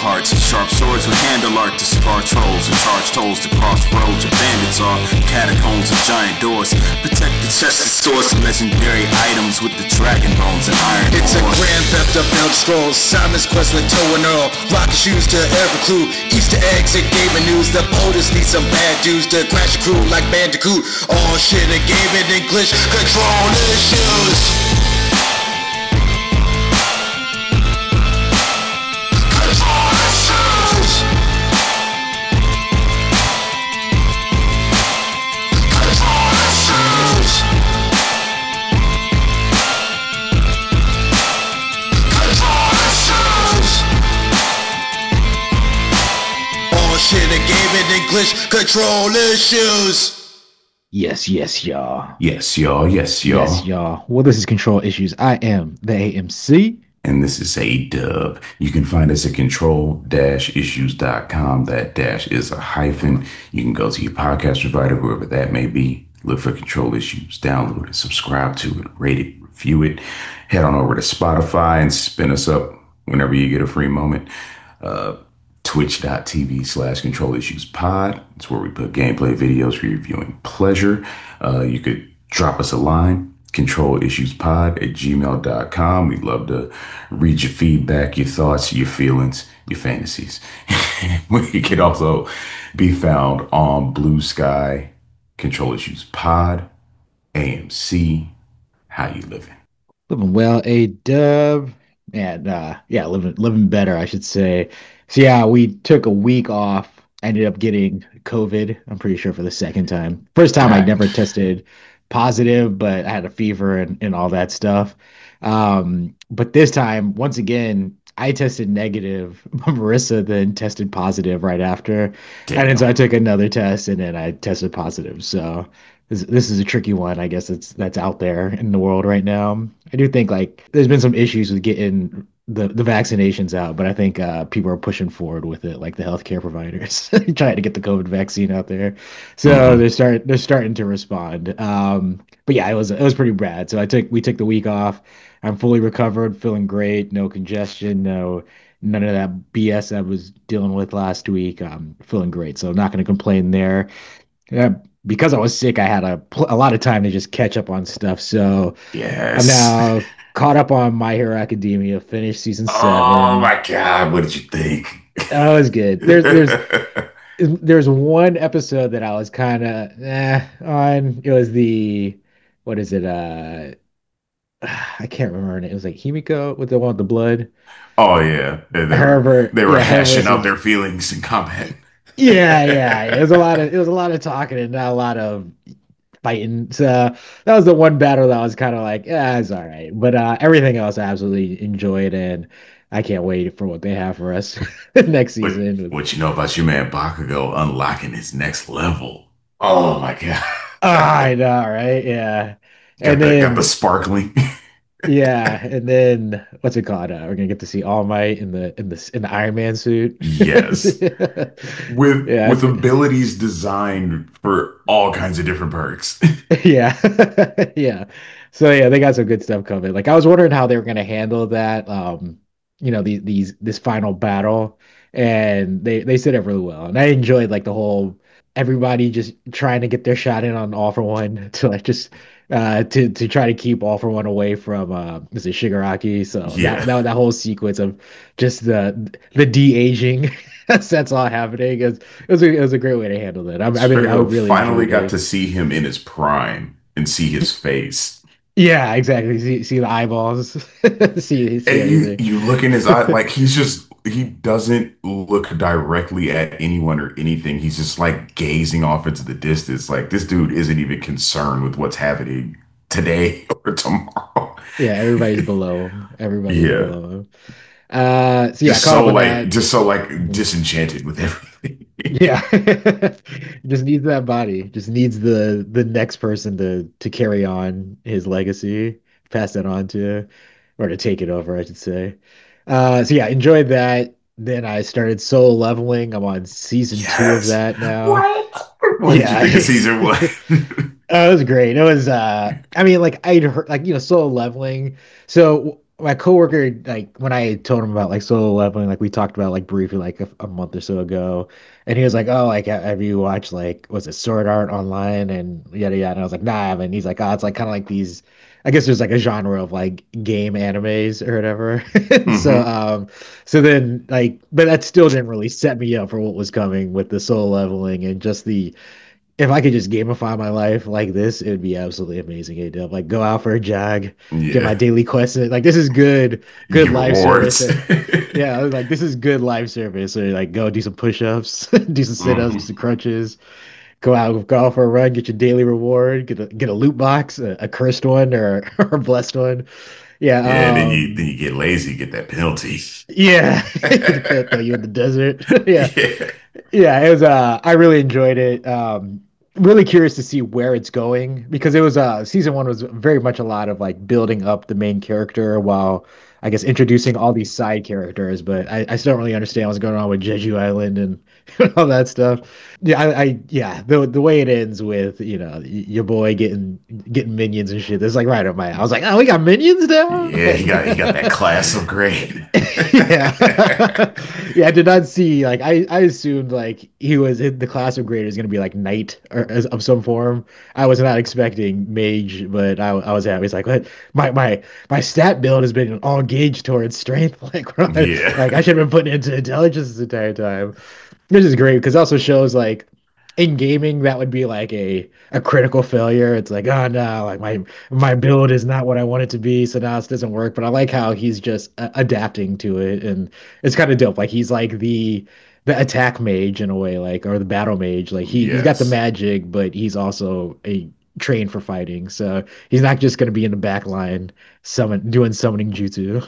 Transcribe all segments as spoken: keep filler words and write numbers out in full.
hearts. Sharp swords with handle art to scar trolls and charge tolls to cross roads where bandits are. Catacombs and giant doors protect the chest and stores of legendary items with the dragon bones and iron ore. It's a grand theft of Elder Scrolls, Simon's Quest with Toe and Earl. Rocket shoes to every clue, Easter eggs and gaming news. The POTUS need some bad dudes to crash a crew like Bandicoot. All shit and gaming English, control issues. Shit and gaming English, control issues. Yes, yes, y'all. Yes, y'all. Yes, y'all. Yes, y'all. Well, this is Control Issues. I am the A M C. And this is A-Dub. You can find us at control dash issues dot com. That dash is a hyphen. You can go to your podcast provider, whoever that may be. Look for Control Issues, download it, subscribe to it, rate it, review it. Head on over to Spotify and spin us up whenever you get a free moment. Uh, twitch.tv slash control issues pod. It's where we put gameplay videos for your viewing pleasure. Uh, you could drop us a line, controlissuespod at gmail dot com. We'd love to read your feedback, your thoughts, your feelings, your fantasies. We could also be found on Blue Sky, Control Issues Pod, A M C. How you living? Living well, A-Dub. And uh, yeah, living living better, I should say. So yeah, we took a week off. Ended up getting COVID. I'm pretty sure for the second time. First time I never tested positive, but I had a fever and, and all that stuff. Um, but this time, once again, I tested negative. Marissa then tested positive right after. Damn. And then so I took another test and then I tested positive. So this, this is a tricky one, I guess it's that's out there in the world right now. I do think like there's been some issues with getting the, the vaccinations out, but I think uh, people are pushing forward with it, like the healthcare providers trying to get the COVID vaccine out there. So mm-hmm. they're start they're starting to respond. Um, but yeah, it was it was pretty bad. So I took we took the week off. I'm fully recovered, feeling great, no congestion, no none of that B S I was dealing with last week. I'm feeling great, so I'm not going to complain there. Yeah, because I was sick, I had a a lot of time to just catch up on stuff. So yes. I'm now caught up on My Hero Academia, finished season seven. Oh my god, what did you think? That was good. There's there's there's one episode that I was kind of eh, on. It was the what is it? Uh, I can't remember her name. It was like Himiko with the one with the blood. Oh yeah, they, they Herbert, were, they were yeah, hashing Herbert, out their feelings in combat. Yeah, yeah. It was a lot of it was a lot of talking and not a lot of fighting. So that was the one battle that I was kind of like, yeah, it's all right. But uh, everything else I absolutely enjoyed, and I can't wait for what they have for us next season. What, what you know about your man Bakugo unlocking his next level? Oh my god! Oh, I know, right? Yeah. Got and the, then got the sparkling. yeah, and then what's it called? Uh, we're gonna get to see All Might in the in the in the Iron Man suit. Yes, with yeah. with abilities designed for all kinds of different perks. Yeah, yeah. So yeah, they got some good stuff coming. Like I was wondering how they were gonna handle that. Um, you know, these these this final battle, and they they did it really well. And I enjoyed like the whole everybody just trying to get their shot in on All for One to like just. Uh, to to try to keep All for One away from uh, is it Shigaraki? So yeah. that, that that whole sequence of just the the de aging that's all happening. It was, it was a, it was a great way to handle that. I, I mean, I really finally got it. to see him in his prime and see his face. Yeah, exactly. See see the eyeballs. see, see and you, you look in his eye like he's just he doesn't look directly at anyone or anything. He's just like gazing off into the distance. Like this dude isn't even concerned with what's happening today or tomorrow. Yeah, everybody's below him. Everybody's yeah. below him. Uh, so yeah, just so like that. just so like disenchanted with everything. Yeah, just needs that body. Just needs the the next person to to carry on his legacy, pass that on to, or to take it over, I should say. Uh, so yeah, enjoyed that. Then I started solo leveling. I'm on season yes. two of that now. What? What yeah, did you think season one? Oh, it was great. It was. Uh, I mean, like I'd heard, like you know, solo leveling. So my coworker, like when I told him about like solo leveling, like we talked about like briefly like a, a month or so ago, and he was like, "Oh, like ha- have you watched like was it Sword Art Online and yada yada?" And I was like, "Nah, I haven't." He's like, "Oh, it's like kind of like these." I guess there's like a genre of like game animes or whatever. So Hmm. um, so then like, but that still didn't really set me up for what was coming with the solo leveling and just the if I could just gamify my life like this, it would be absolutely amazing. It like go out for a jog, get my Yeah. daily quest. in. Like this is good, You good get life service. rewards. And yeah, I was like this is good life service. So like go do some push-ups, do some sit-ups, do Hmm. some crunches, go out, go out for a run, get your daily reward, get a get a loot box, a, a cursed one or or a blessed one. Yeah, Yeah, then you then um, you get lazy, get that penalty. yeah, throw throw you in the desert. Yeah. Yeah. Yeah, it was uh I really enjoyed it. Um really curious to see where it's going because it was uh season one was very much a lot of like building up the main character while I guess introducing all these side characters, but I, I still don't really understand what's going on with Jeju Island and all that stuff. Yeah, I, I yeah, the the way it ends with, you know, y- your boy getting getting minions and shit. That's like right up my. I was like, "Oh, we got minions now?" Yeah, he got he got that class upgrade. Yeah. Yeah, I did not see like I I assumed like he was in the class of grade is going to be like knight or as- of some form. I was not expecting mage, but I I was happy. It's like what my my my stat build has been all gauged towards strength. Like Yeah. like I should have been putting into intelligence this entire time. Which is great because it also shows like in gaming that would be like a a critical failure. It's like, oh no, like my my build is not what I want it to be, so now this doesn't work. But I like how he's just uh, adapting to it, and it's kind of dope. Like he's like the the attack mage in a way, like or the battle mage. Like he he's got the Yes. magic, but he's also a trained for fighting. So he's not just going to be in the back line summon doing summoning jutsu.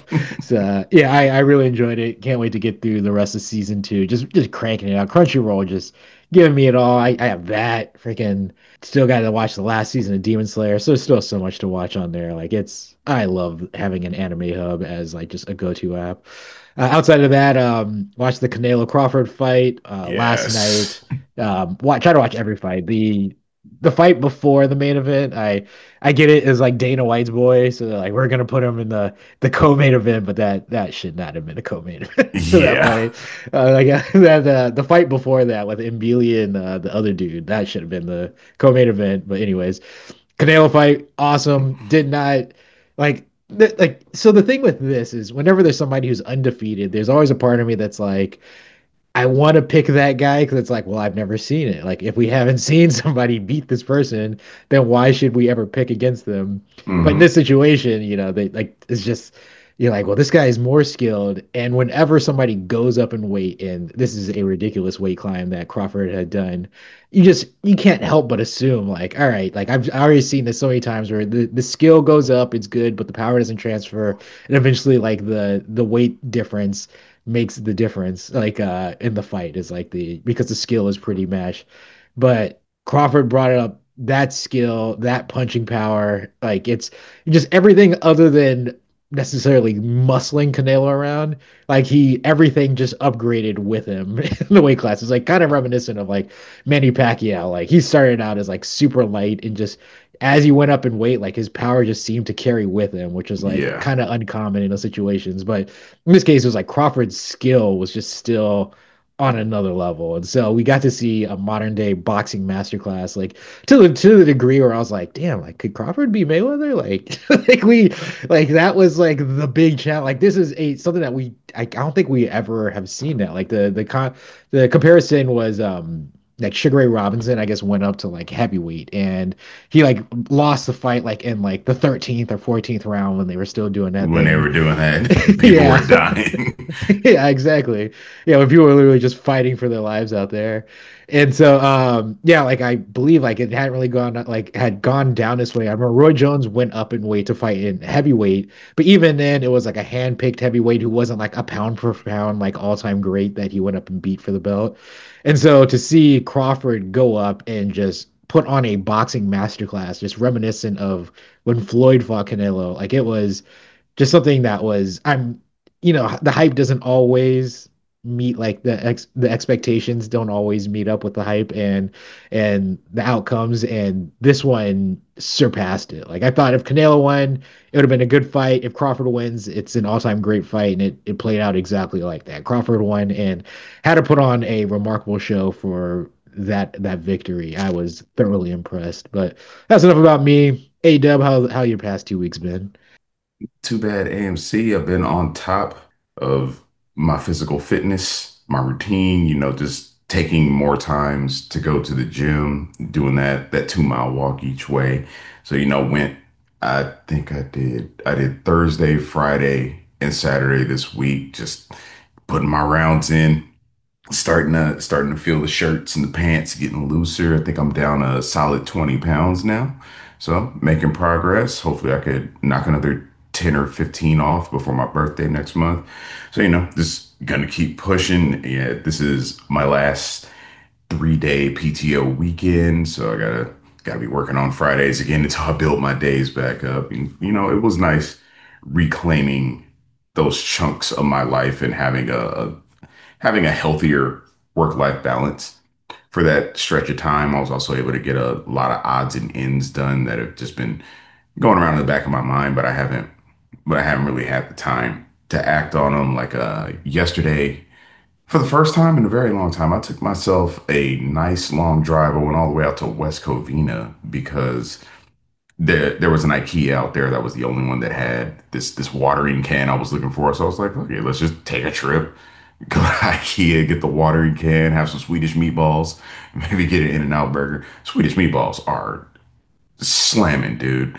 So uh, yeah, I, I really enjoyed it. Can't wait to get through the rest of season two. Just just cranking it out. Crunchyroll just giving me it all. I, I have that freaking still got to watch the last season of Demon Slayer. So there's still so much to watch on there. Like it's I love having an anime hub as like just a go-to app. Uh, outside of that, um, watch the Canelo Crawford fight uh, last night. Yes. Um, watch try to watch every fight. The the fight before the main event, I I get it as like Dana White's boy, so like we're gonna put him in the the co-main event, but that that should not have been a co-main event for that Yeah. fight. Uh, like uh, that uh, the fight before that with Mbili and uh, the other dude, that should have been the co-main event. But anyways, Canelo fight, awesome. Did not like th- like so the thing with this is whenever there's somebody who's undefeated, there's always a part of me that's like I want to pick that guy because it's like, well, I've never seen it. Like, if we haven't seen somebody beat this person, then why should we ever pick against them? But in Hmm. this situation, you know, they like it's just you're like, well, this guy is more skilled. And whenever somebody goes up in weight, and this is a ridiculous weight climb that Crawford had done, you just you can't help but assume, like, all right, like I've already seen this so many times where the, the skill goes up, it's good, but the power doesn't transfer, and eventually, like the the weight difference makes the difference like uh in the fight is like the because the skill is pretty matched. But Crawford brought it up that skill, that punching power, like it's just everything other than necessarily muscling Canelo around. Like he everything just upgraded with him in the weight class. It's like kind of reminiscent of like Manny Pacquiao. Like he started out as like super light and just as he went up in weight, like his power just seemed to carry with him, which was like Yeah. kind of uncommon in those situations. But in this case, it was like Crawford's skill was just still on another level. And so we got to see a modern day boxing masterclass, like to the to the degree where I was like, damn, like could Crawford be Mayweather? Like like we like that was like the big challenge. Like this is a something that we I, I don't think we ever have seen that. Like the the con the comparison was um like Sugar Ray Robinson, I guess, went up to like heavyweight and he like lost the fight like in like the thirteenth or fourteenth round when they were still doing that When they thing. were doing that, people were Yeah. dying. Yeah, exactly. Yeah, when people were literally just fighting for their lives out there. And so um yeah, like I believe like it hadn't really gone like had gone down this way. I remember Roy Jones went up in weight to fight in heavyweight, but even then it was like a hand-picked heavyweight who wasn't like a pound for pound like all-time great that he went up and beat for the belt. And so to see Crawford go up and just put on a boxing masterclass, just reminiscent of when Floyd fought Canelo, like it was just something that was I'm you know the hype doesn't always meet like the ex the expectations don't always meet up with the hype and and the outcomes, and this one surpassed it. Like I thought if Canelo won, it would have been a good fight. If Crawford wins, it's an all-time great fight, and it, it played out exactly like that. Crawford won and had to put on a remarkable show for that that victory. I was thoroughly impressed. But that's enough about me. A Dub, how how your past two weeks been? Too bad A M C. I've been on top of my physical fitness, my routine, you know, just taking more times to go to the gym, doing that that two mile walk each way. So, you know, went I think I did I did Thursday, Friday, and Saturday this week, just putting my rounds in, starting to starting to feel the shirts and the pants getting looser. I think I'm down a solid twenty pounds now. So making progress. Hopefully I could knock another ten or fifteen off before my birthday next month. So, you know, just gonna keep pushing. Yeah, this is my last three day P T O weekend. So I gotta gotta be working on Fridays again until I build my days back up. And you know, it was nice reclaiming those chunks of my life and having a, a having a healthier work-life balance. For that stretch of time, I was also able to get a lot of odds and ends done that have just been going around in the back of my mind, but I haven't, but I haven't really had the time to act on them. Like uh, yesterday, for the first time in a very long time, I took myself a nice long drive. I went all the way out to West Covina because there there was an IKEA out there that was the only one that had this this watering can I was looking for. So I was like, okay, let's just take a trip, go to IKEA, get the watering can, have some Swedish meatballs, maybe get an In-N-Out burger. Swedish meatballs are slamming, dude.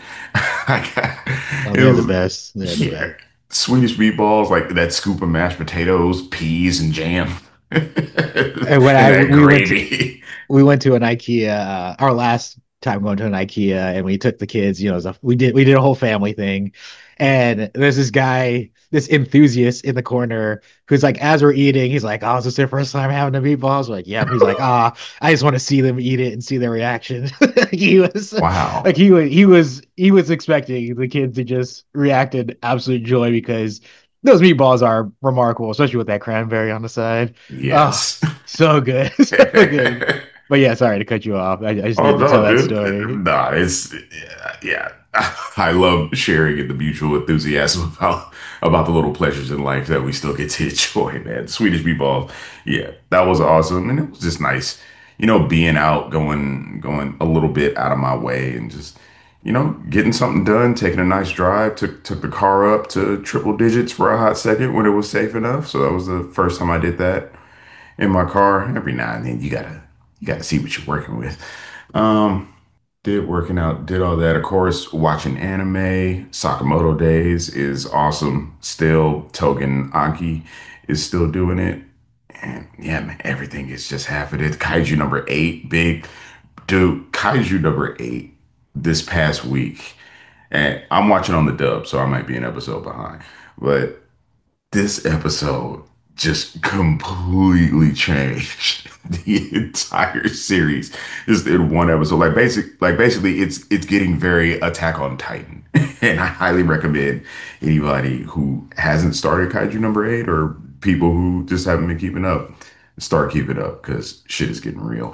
Oh, It they're the was, best. They're the yeah, best. Swedish meatballs, like that scoop of mashed potatoes, peas, and jam, and And when I that we went to gravy. we went to an IKEA, uh, our last time going to an IKEA, and we took the kids. You know, it was a, we did we did a whole family thing, and there's this guy, this enthusiast in the corner who's like, as we're eating, he's like, "Oh, is this their first time having the meatballs?" We're like, "Yep." He's like, "Ah, I just want to see them eat it and see their reaction." He was like, Wow. he was he was he was expecting the kids to just react in absolute joy because those meatballs are remarkable, especially with that cranberry on the side. Oh, Yes. so good, so good. But yeah, sorry to cut you off. I, I just Oh needed to tell no, that dude. story. Nah, it's yeah, yeah. I love sharing in the mutual enthusiasm about about the little pleasures in life that we still get to enjoy, man. Swedish meatballs, yeah, that was awesome, and it was just nice, you know, being out, going going a little bit out of my way, and just you know, getting something done, taking a nice drive. Took took the car up to triple digits for a hot second when it was safe enough. So that was the first time I did that in my car. Every now and then you gotta you gotta see what you're working with. Um, did working out, did all that. Of course, watching anime. Sakamoto Days is awesome. Still, Togen Anki is still doing it. And yeah, man, everything is just half of it. Kaiju number eight, big dude. Kaiju number eight this past week. And I'm watching on the dub, so I might be an episode behind. But this episode just completely changed the entire series just in one episode. Like basic, like basically, it's it's getting very Attack on Titan, and I highly recommend anybody who hasn't started Kaiju number eight or people who just haven't been keeping up start keeping up because shit is getting real.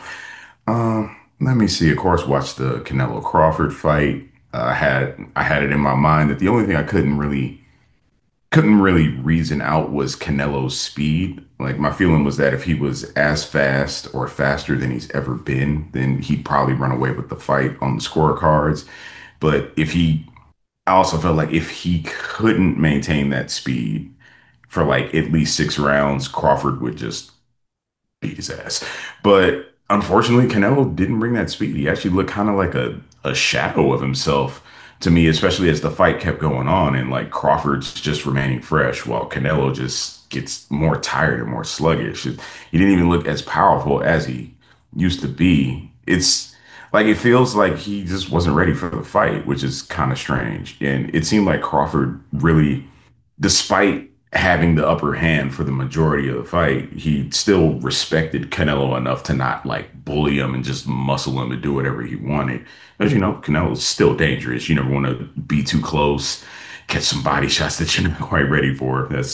Um, let me see. Of course, watch the Canelo Crawford fight. Uh, I had I had it in my mind that the only thing I couldn't really couldn't really reason out was Canelo's speed. Like my feeling was that if he was as fast or faster than he's ever been, then he'd probably run away with the fight on the scorecards. But if he, I also felt like if he couldn't maintain that speed for like at least six rounds, Crawford would just beat his ass. But unfortunately, Canelo didn't bring that speed. He actually looked kind of like a, a shadow of himself to me, especially as the fight kept going on and like Crawford's just remaining fresh while Canelo just gets more tired and more sluggish. He didn't even look as powerful as he used to be. It's like it feels like he just wasn't ready for the fight, which is kind of strange. And it seemed like Crawford really, despite having the upper hand for the majority of the fight, he still respected Canelo enough to not like bully him and just muscle him to do whatever he wanted. As you know, Canelo's still dangerous. You never want to be too close, catch some body shots that you're not quite ready for. That's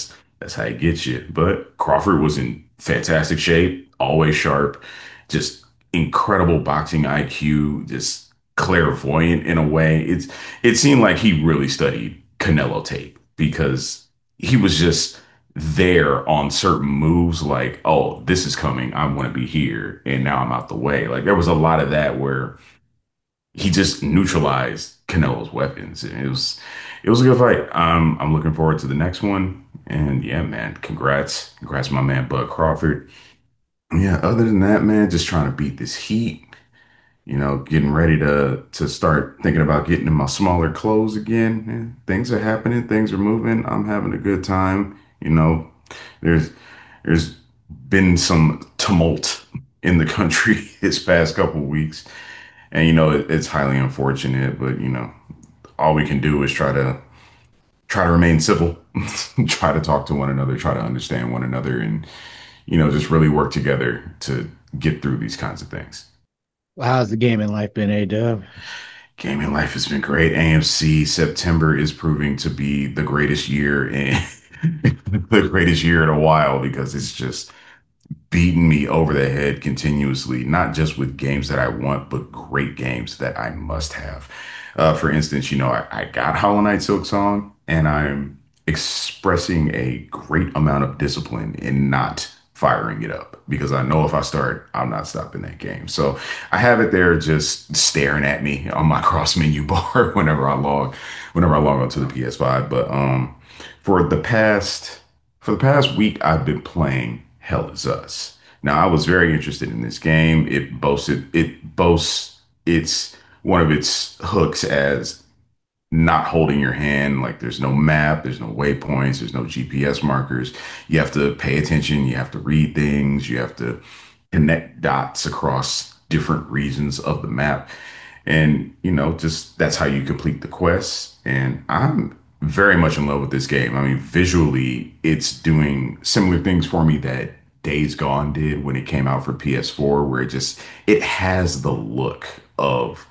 That's how he gets you. But Crawford was in fantastic shape, always sharp, just incredible boxing I Q, just clairvoyant in a way. It's it seemed like he really studied Canelo tape because he was just there on certain moves like, oh, this is coming. I want to be here, and now I'm out the way. Like there was a lot of that where he just neutralized Canelo's weapons. And it was it was a good fight. Um, I'm looking forward to the next one. And yeah, man, congrats, congrats, my man Bud Crawford. Yeah, other than that, man, just trying to beat this heat. You know, getting ready to to start thinking about getting in my smaller clothes again. And things are happening, things are moving. I'm having a good time. You know, there's there's been some tumult in the country this past couple weeks. And you know, it, it's highly unfortunate, but you know, all we can do is try to try to remain civil, try to talk to one another, try to understand one another, and you know, just really work together to get through these kinds of things. Well, how's the gaming life been, A Dub? Gaming life has been great. A M C September is proving to be the greatest year in the greatest year in a while because it's just beating me over the head continuously, not just with games that I want, but great games that I must have. Uh, for instance, you know, I, I got Hollow Knight Silk Song, and I'm expressing a great amount of discipline in not firing it up because I know if I start, I'm not stopping that game. So I have it there just staring at me on my cross menu bar whenever I log, whenever I log onto the P S five. But um, for the past for the past week, I've been playing Hell Is Us. Now, I was very interested in this game. It boasted, it boasts its one of its hooks as not holding your hand. Like there's no map, there's no waypoints, there's no G P S markers. You have to pay attention, you have to read things, you have to connect dots across different regions of the map. And, you know, just that's how you complete the quests. And I'm very much in love with this game. I mean, visually, it's doing similar things for me that Days Gone did when it came out for P S four, where it just it has the look of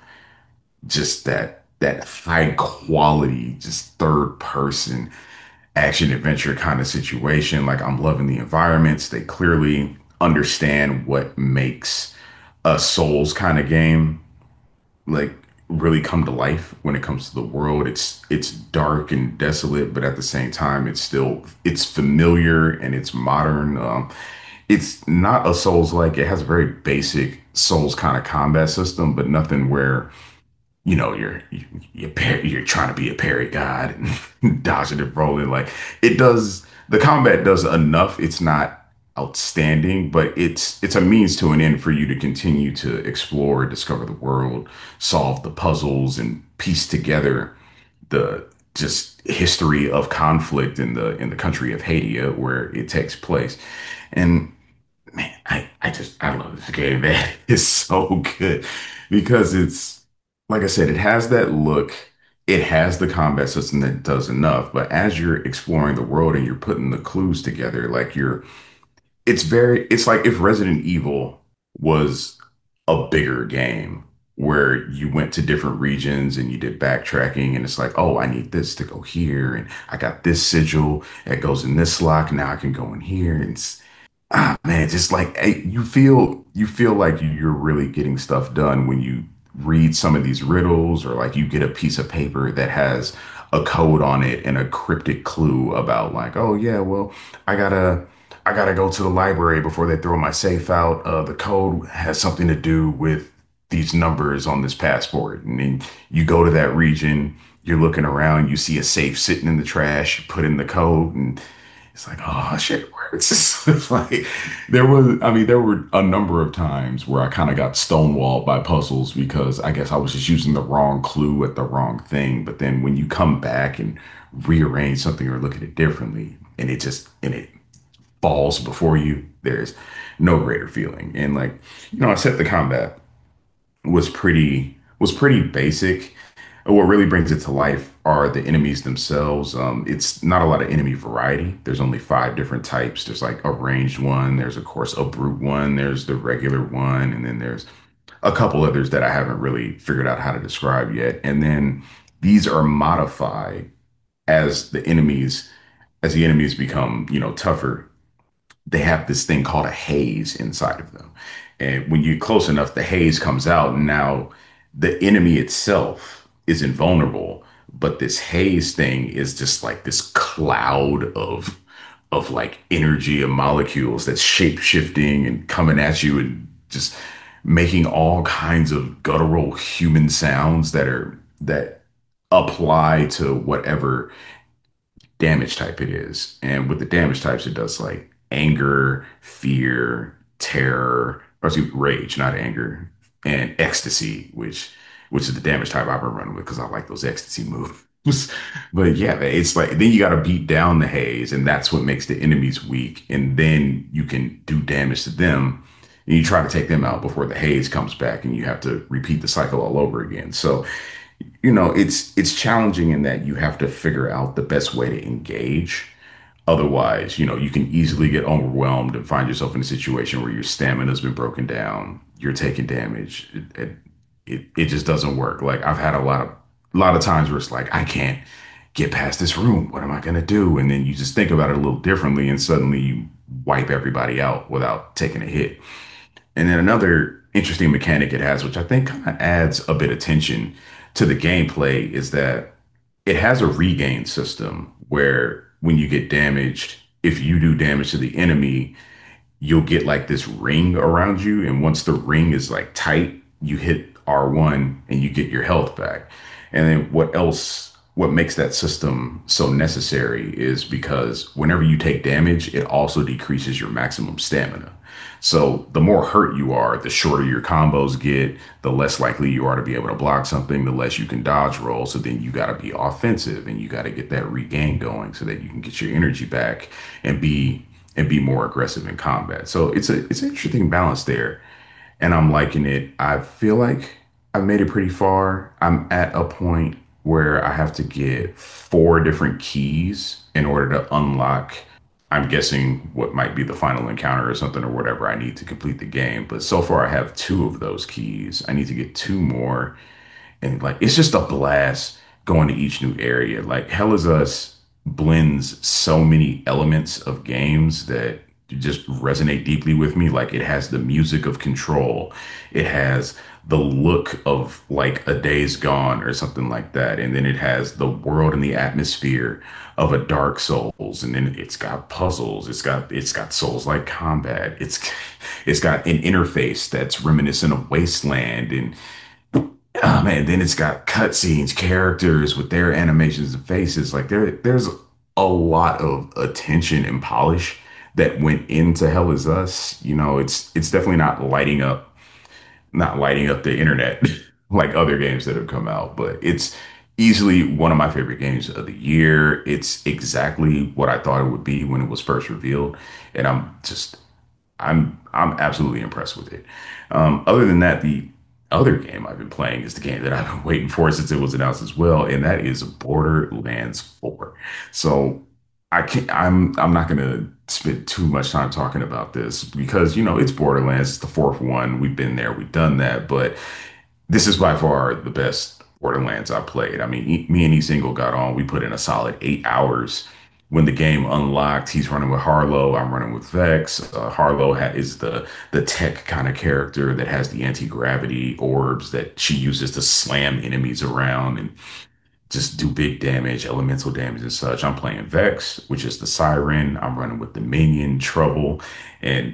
just that that high quality, just third person action adventure kind of situation. Like I'm loving the environments. They clearly understand what makes a Souls kind of game like really come to life when it comes to the world. It's it's dark and desolate, but at the same time, it's still it's familiar and it's modern. Um, it's not a Souls like it has a very basic Souls kind of combat system, but nothing where you know you're you, you're par- you're trying to be a parry god and dodging and rolling. Like it does, the combat does enough. It's not outstanding, but it's it's a means to an end for you to continue to explore, discover the world, solve the puzzles, and piece together the just history of conflict in the in the country of Hadia where it takes place. And man, I, I just I love this game, man. It's so good because it's like I said, it has that look. It has the combat system that does enough, but as you're exploring the world and you're putting the clues together, like you're it's very it's like if Resident Evil was a bigger game where you went to different regions and you did backtracking and it's like, oh, I need this to go here and I got this sigil that goes in this lock. Now I can go in here and it's ah man, just like eh, you feel you feel like you're really getting stuff done when you read some of these riddles or like you get a piece of paper that has a code on it and a cryptic clue about like, oh yeah, well, I gotta I gotta go to the library before they throw my safe out. Uh, the code has something to do with these numbers on this passport. And then you go to that region, you're looking around, you see a safe sitting in the trash, you put in the code, and it's like, oh shit, it works. It's like there was, I mean, there were a number of times where I kind of got stonewalled by puzzles because I guess I was just using the wrong clue at the wrong thing. But then when you come back and rearrange something or look at it differently, and it just and it falls before you, there's no greater feeling. And like, you know, I said the combat was pretty was pretty basic. What really brings it to life are the enemies themselves. Um, it's not a lot of enemy variety. There's only five different types. There's like a ranged one. There's of course a brute one. There's the regular one, and then there's a couple others that I haven't really figured out how to describe yet. And then these are modified as the enemies as the enemies become, you know, tougher, they have this thing called a haze inside of them. And when you're close enough, the haze comes out. And now the enemy itself is invulnerable, but this haze thing is just like this cloud of of like energy and molecules that's shape shifting and coming at you and just making all kinds of guttural human sounds that are that apply to whatever damage type it is. And with the damage types, it does like anger, fear, terror, or excuse me, rage, not anger, and ecstasy, which which is the damage type I've been running with because I like those ecstasy moves. But yeah, it's like then you got to beat down the haze, and that's what makes the enemies weak. And then you can do damage to them, and you try to take them out before the haze comes back, and you have to repeat the cycle all over again. So you know, it's it's challenging in that you have to figure out the best way to engage. Otherwise, you know, you can easily get overwhelmed and find yourself in a situation where your stamina's been broken down, you're taking damage. It, it, it, it just doesn't work. Like I've had a lot of a lot of times where it's like, I can't get past this room. What am I gonna do? And then you just think about it a little differently and suddenly you wipe everybody out without taking a hit. And then another interesting mechanic it has, which I think kind of adds a bit of tension to the gameplay, is that it has a regain system where when you get damaged, if you do damage to the enemy, you'll get like this ring around you. And once the ring is like tight, you hit R one and you get your health back. And then what else, what makes that system so necessary is because whenever you take damage, it also decreases your maximum stamina. So the more hurt you are, the shorter your combos get, the less likely you are to be able to block something, the less you can dodge roll. So then you got to be offensive and you got to get that regain going so that you can get your energy back and be and be more aggressive in combat. So it's a it's an interesting balance there, and I'm liking it. I feel like I've made it pretty far. I'm at a point where I have to get four different keys in order to unlock, I'm guessing, what might be the final encounter or something or whatever I need to complete the game. But so far, I have two of those keys. I need to get two more. And like, it's just a blast going to each new area. Like, Hell is Us blends so many elements of games that just resonate deeply with me. Like, it has the music of Control, it has the look of like a Days Gone or something like that. And then it has the world and the atmosphere of a Dark Souls. And then it's got puzzles. It's got it's got Souls like combat. It's it's got an interface that's reminiscent of Wasteland. And oh man, then it's got cutscenes, characters with their animations and faces. Like there there's a lot of attention and polish that went into Hell is Us. You know, it's it's definitely not lighting up not lighting up the internet like other games that have come out, but it's easily one of my favorite games of the year. It's exactly what I thought it would be when it was first revealed, and I'm just I'm I'm absolutely impressed with it. Um, other than that, the other game I've been playing is the game that I've been waiting for since it was announced as well, and that is Borderlands four. So I can't I'm I'm not gonna spend too much time talking about this because you know it's Borderlands, it's the fourth one. We've been there, we've done that, but this is by far the best Borderlands I played. I mean, e- me and E Single got on. We put in a solid eight hours. When the game unlocked, he's running with Harlow. I'm running with Vex. Uh, Harlow ha- is the the tech kind of character that has the anti gravity orbs that she uses to slam enemies around and just do big damage, elemental damage and such. I'm playing Vex, which is the Siren. I'm running with the Minion, Trouble, and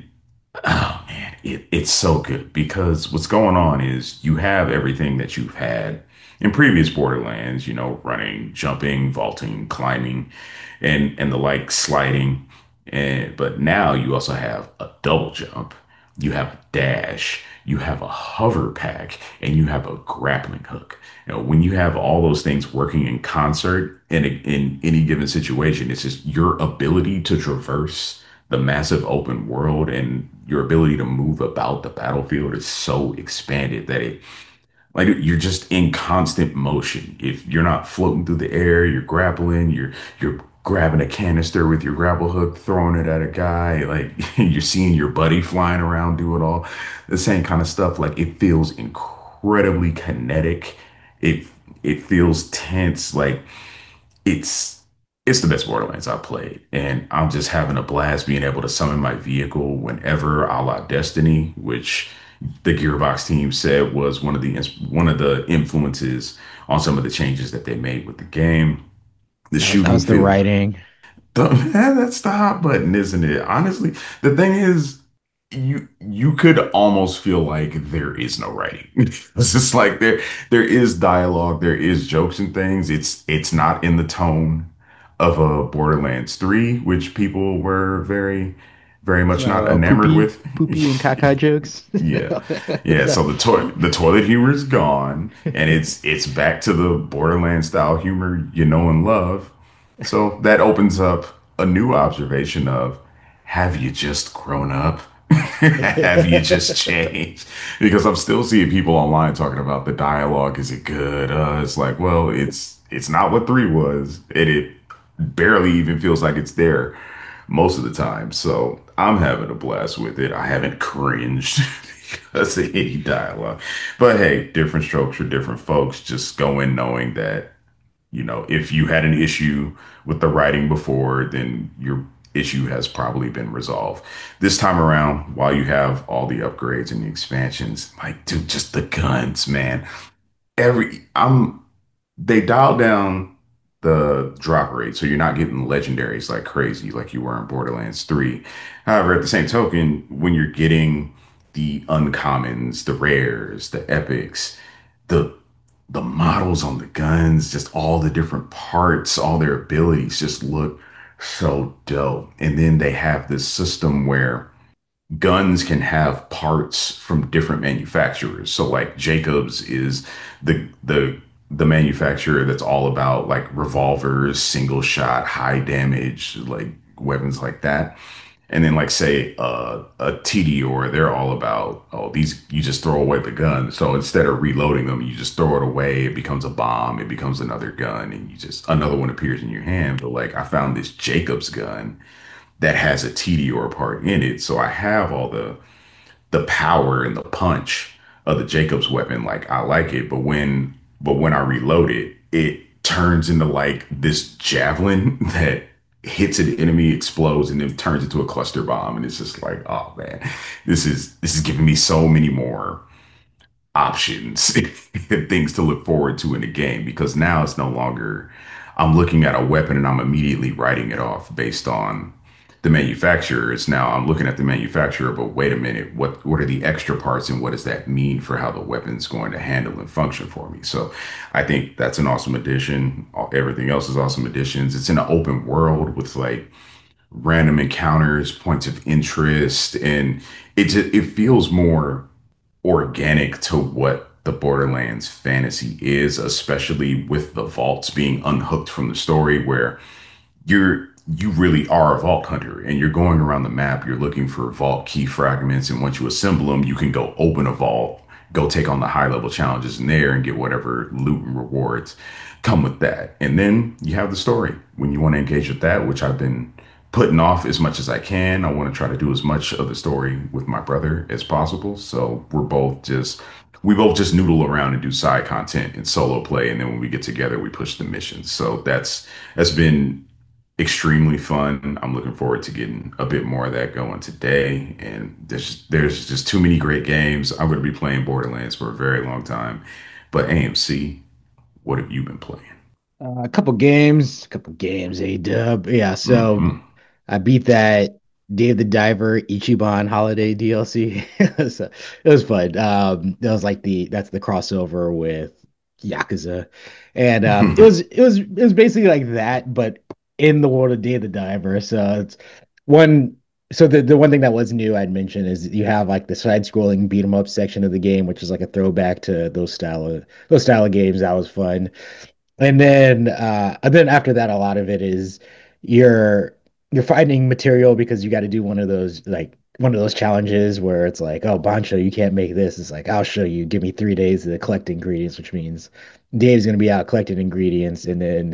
oh man, it, it's so good because what's going on is you have everything that you've had in previous Borderlands, you know, running, jumping, vaulting, climbing, and and the like, sliding. And but now you also have a double jump, you have a dash, you have a hover pack, and you have a grappling hook. You know, when you have all those things working in concert in a, in any given situation, it's just your ability to traverse the massive open world and your ability to move about the battlefield is so expanded that it like you're just in constant motion. If you're not floating through the air, you're grappling, you're you're grabbing a canister with your grapple hook, throwing it at a guy, like you're seeing your buddy flying around do it all. The same kind of stuff. Like it feels incredibly kinetic. It it feels tense. Like it's it's the best Borderlands I've played, and I'm just having a blast being able to summon my vehicle whenever, a la Destiny, which the Gearbox team said was one of the one of the influences on some of the changes that they made with the game. The That was, that shooting was the feel, writing. the, man, that's the hot button, isn't it? Honestly, the thing is, you you could almost feel like there is no writing. It's just like there there is dialogue, there is jokes and things. It's it's not in the tone of a Borderlands three, which people were very, very much not So enamored poopy, with. poopy and caca jokes. Yeah. Yeah, so the toilet the toilet humor is gone and it's it's back to the Borderlands style humor you know and love. So that opens up a new observation of, have you just grown up? Have you just changed? Because I'm still seeing people online talking about the dialogue. Is it good? Uh, it's like, well, it's it's not what three was. And it barely even feels like it's there most of the time. So I'm having a blast with it. I haven't cringed because of any dialogue. But hey, different strokes for different folks. Just go in knowing that, you know, if you had an issue with the writing before, then your issue has probably been resolved. This time around, while you have all the upgrades and the expansions, like, dude, just the guns, man. Every I'm They dialed down the drop rate, so you're not getting legendaries like crazy like you were in Borderlands three. However, at the same token, when you're getting the uncommons, the rares, the epics, the the models on the guns, just all the different parts, all their abilities just look so dope. And then they have this system where guns can have parts from different manufacturers. So like Jacobs is the the the manufacturer that's all about like revolvers, single shot, high damage, like weapons like that. And then like say uh, a T D or they're all about, oh, these you just throw away the gun. So instead of reloading them, you just throw it away. It becomes a bomb. It becomes another gun, and you just another one appears in your hand. But like I found this Jacobs gun that has a T D or part in it. So I have all the the power and the punch of the Jacobs weapon. Like I like it, but when but when I reload it, it turns into like this javelin that hits an enemy, explodes, and then turns into a cluster bomb. And it's just like, oh man, this is this is giving me so many more options and things to look forward to in the game because now it's no longer I'm looking at a weapon and I'm immediately writing it off based on the manufacturer. It's now I'm looking at the manufacturer, but wait a minute, what what are the extra parts and what does that mean for how the weapon's going to handle and function for me? So I think that's an awesome addition. All- Everything else is awesome additions. It's in an open world with like random encounters, points of interest, and it just, it feels more organic to what the Borderlands fantasy is, especially with the vaults being unhooked from the story, where you're you really are a vault hunter and you're going around the map, you're looking for vault key fragments, and once you assemble them, you can go open a vault, go take on the high level challenges in there and get whatever loot and rewards come with that. And then you have the story when you want to engage with that, which I've been putting off as much as I can. I want to try to do as much of the story with my brother as possible. So we're both just we both just noodle around and do side content and solo play, and then when we get together, we push the missions. So that's that's been extremely fun. I'm looking forward to getting a bit more of that going today. And there's there's just too many great games. I'm going to be playing Borderlands for a very long time. But A M C, what have you been playing? Uh, a couple games, a couple games, A dub. Yeah, so Hmm. I beat that Dave the Diver Ichiban Holiday D L C. So it was fun. Um, that was like the that's the crossover with Yakuza, and um, it was it was it was basically like that, but in the world of Dave the Diver. So it's one. So the the one thing that was new I'd mention is you have like the side-scrolling beat 'em up section of the game, which is like a throwback to those style of those style of games. That was fun. And then uh and then after that a lot of it is you're you're finding material because you got to do one of those like one of those challenges where it's like, oh, Bancho, you can't make this. It's like, I'll show you. Give me three days to collect ingredients, which means Dave's gonna be out collecting ingredients, and then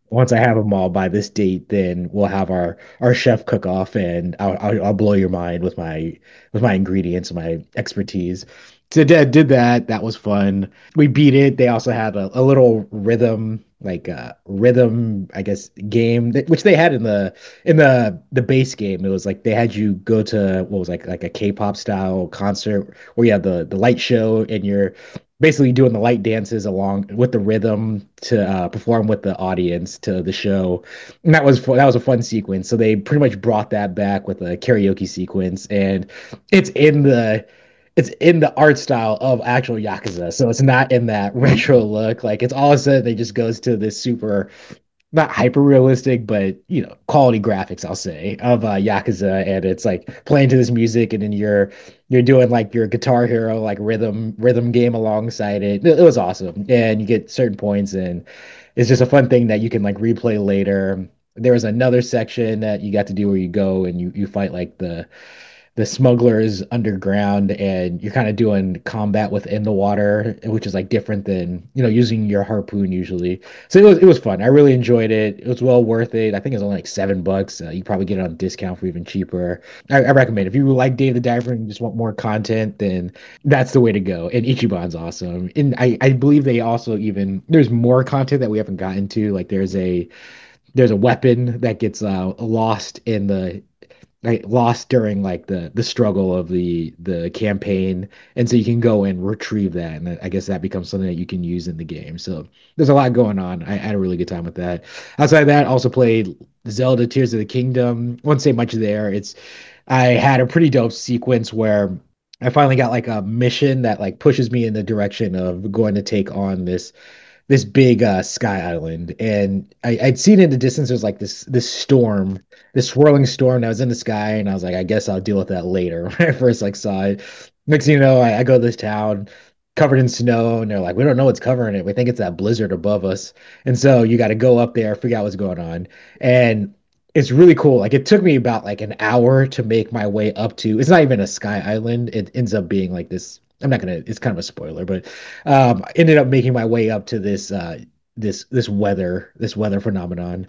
once I have them all by this date, then we'll have our our chef cook off, and I'll, I'll I'll blow your mind with my with my ingredients, my expertise. So did did that. That was fun. We beat it. They also had a, a little rhythm, like uh rhythm, I guess, game that, which they had in the in the the base game. It was like they had you go to what was like like a K-pop style concert where you have the the light show and you're basically doing the light dances along with the rhythm to uh, perform with the audience to the show. And that was fu- that was a fun sequence. So they pretty much brought that back with a karaoke sequence, and it's in the it's in the art style of actual Yakuza. So it's not in that retro look. Like it's all of a sudden they just goes to this super not hyper realistic, but you know, quality graphics, I'll say, of uh, Yakuza, and it's like playing to this music, and then you're you're doing like your Guitar Hero like rhythm rhythm game alongside it. It, it was awesome, and you get certain points, and it's just a fun thing that you can like replay later. There was another section that you got to do where you go and you you fight like the the smugglers underground, and you're kind of doing combat within the water, which is like different than you know using your harpoon usually. So it was it was fun. I really enjoyed it. It was well worth it. I think it's only like seven bucks. Uh, you probably get it on discount for even cheaper. I, I recommend if you like Dave the Diver and you just want more content, then that's the way to go. And Ichiban's awesome. And I I believe they also even there's more content that we haven't gotten to. Like there's a there's a weapon that gets uh, lost in the like lost during like the the struggle of the the campaign, and so you can go and retrieve that, and I guess that becomes something that you can use in the game. So there's a lot going on. I, I had a really good time with that. Outside of that, also played Zelda Tears of the Kingdom. Won't say much there. It's I had a pretty dope sequence where I finally got like a mission that like pushes me in the direction of going to take on this this big uh, sky island, and I, I'd seen in the distance there's like this this storm, this swirling storm that was in the sky, and I was like, I guess I'll deal with that later. When I first like saw it, next thing you know, I, I go to this town covered in snow, and they're like, we don't know what's covering it. We think it's that blizzard above us, and so you got to go up there, figure out what's going on, and it's really cool. Like it took me about like an hour to make my way up to. It's not even a sky island. It ends up being like this. I'm not gonna. It's kind of a spoiler, but um, I ended up making my way up to this uh, this this weather this weather phenomenon,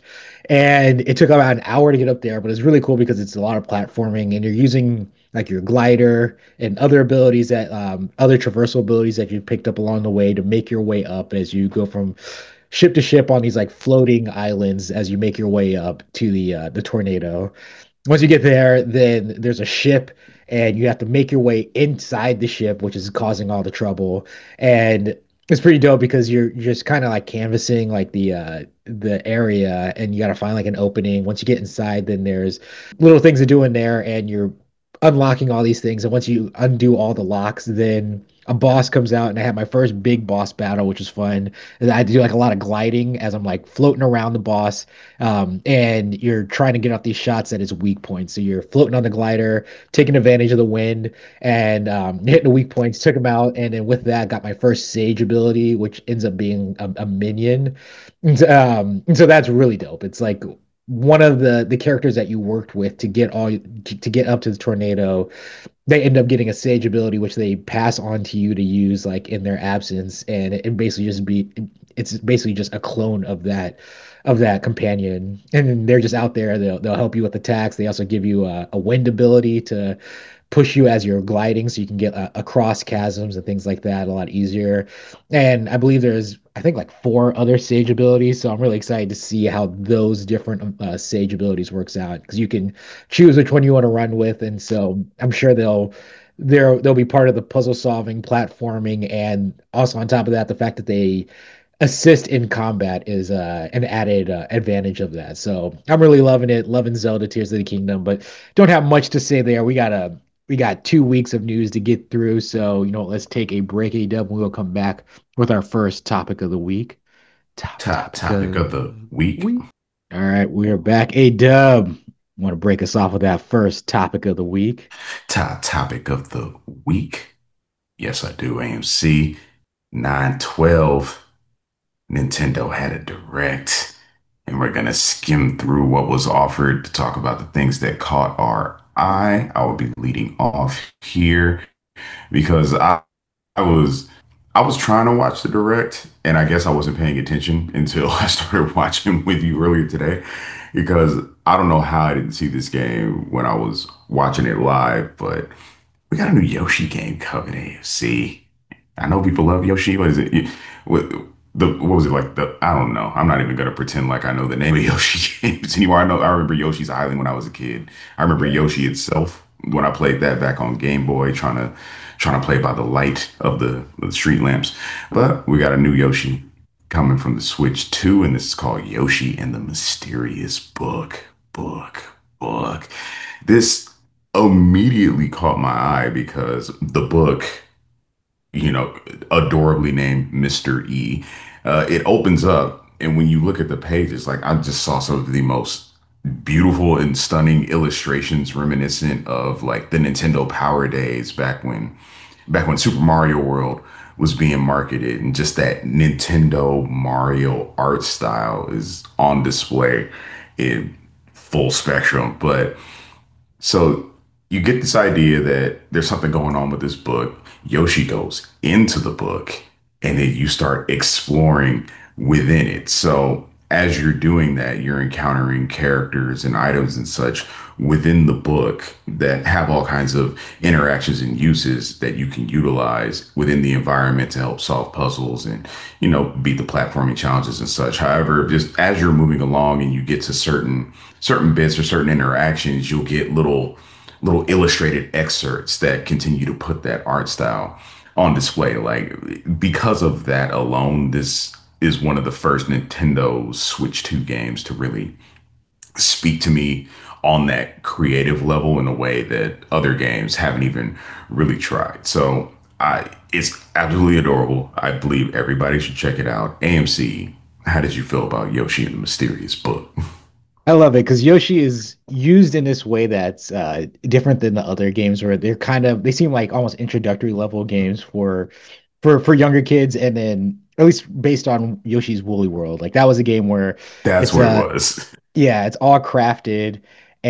and it took about an hour to get up there. But it's really cool because it's a lot of platforming, and you're using like your glider and other abilities that um, other traversal abilities that you picked up along the way to make your way up as you go from ship to ship on these like floating islands as you make your way up to the uh, the tornado. Once you get there, then there's a ship, and you have to make your way inside the ship, which is causing all the trouble. And it's pretty dope because you're just kind of like canvassing like the uh the area, and you got to find like an opening. Once you get inside, then there's little things to do in there, and you're unlocking all these things. And once you undo all the locks, then a boss comes out, and I had my first big boss battle, which was fun. And I had to do like a lot of gliding as I'm like floating around the boss, um, and you're trying to get off these shots at its weak points. So you're floating on the glider, taking advantage of the wind, and um, hitting the weak points. Took them out, and then with that, got my first Sage ability, which ends up being a, a minion. And, um, and so that's really dope. It's like one of the the characters that you worked with to get all to get up to the tornado, they end up getting a sage ability which they pass on to you to use like in their absence, and it, it basically just be it's basically just a clone of that of that companion, and then they're just out there. They'll they'll help you with attacks. They also give you a, a wind ability to push you as you're gliding so you can get uh, across chasms and things like that a lot easier. And I believe there's, I think, like four other Sage abilities. So I'm really excited to see how those different uh, Sage abilities works out because you can choose which one you want to run with. And so I'm sure they'll, they'll, they'll be part of the puzzle solving, platforming, and also on top of that, the fact that they assist in combat is uh, an added uh, advantage of that. So I'm really loving it, loving Zelda Tears of the Kingdom, but don't have much to say there. We got a we got two weeks of news to get through, so you know, let's take a break, A Dub, and we'll come back with our first topic of the week. Top Top topic topic of the of week. week. All right, we are back. A Dub, want to break us off with that first topic of the week? Top topic of the week. Yes, I do. A M C nine twelve. Nintendo had a direct, and we're gonna skim through what was offered to talk about the things that caught our eye. I will be leading off here because I, I was I was trying to watch the direct, and I guess I wasn't paying attention until I started watching with you earlier today, because I don't know how I didn't see this game when I was watching it live, but we got a new Yoshi game coming in A F C. I know people love Yoshi. What is it? You- What the what was it like? The I don't know. I'm not even gonna pretend like I know the name of Yoshi games anymore. I know I remember Yoshi's Island when I was a kid. I remember Yeah. Yoshi itself when I played that back on Game Boy, trying to trying to play by the light of the, of the street lamps. But we got a new Yoshi coming from the Switch two, and this is called Yoshi and the Mysterious Book. Book, book. This immediately caught my eye because the book, you know, adorably named mister E, uh, it opens up, and when you look at the pages, like I just saw some of the most beautiful and stunning illustrations reminiscent of like the Nintendo Power days back when back when Super Mario World was being marketed, and just that Nintendo Mario art style is on display in full spectrum. But so you get this idea that there's something going on with this book. Yoshi goes into the book, and then you start exploring within it. So as you're doing that, you're encountering characters and items and such within the book that have all kinds of interactions and uses that you can utilize within the environment to help solve puzzles and, you know, beat the platforming challenges and such. However, just as you're moving along and you get to certain certain bits or certain interactions, you'll get little little illustrated excerpts that continue to put that art style on display. Like because of that alone, this is one of the first Nintendo Switch two games to really speak to me on that creative level in a way that other games haven't even really tried. So I it's absolutely adorable. I believe everybody should check it out. A M C, how did you feel about Yoshi and the Mysterious Book? I love it because Yoshi is used in this way that's uh, different than the other games where they're kind of they seem like almost introductory level games for for for younger kids, and then at least based on Yoshi's Woolly World, like that was a game where That's it's what it uh was. yeah, it's all crafted,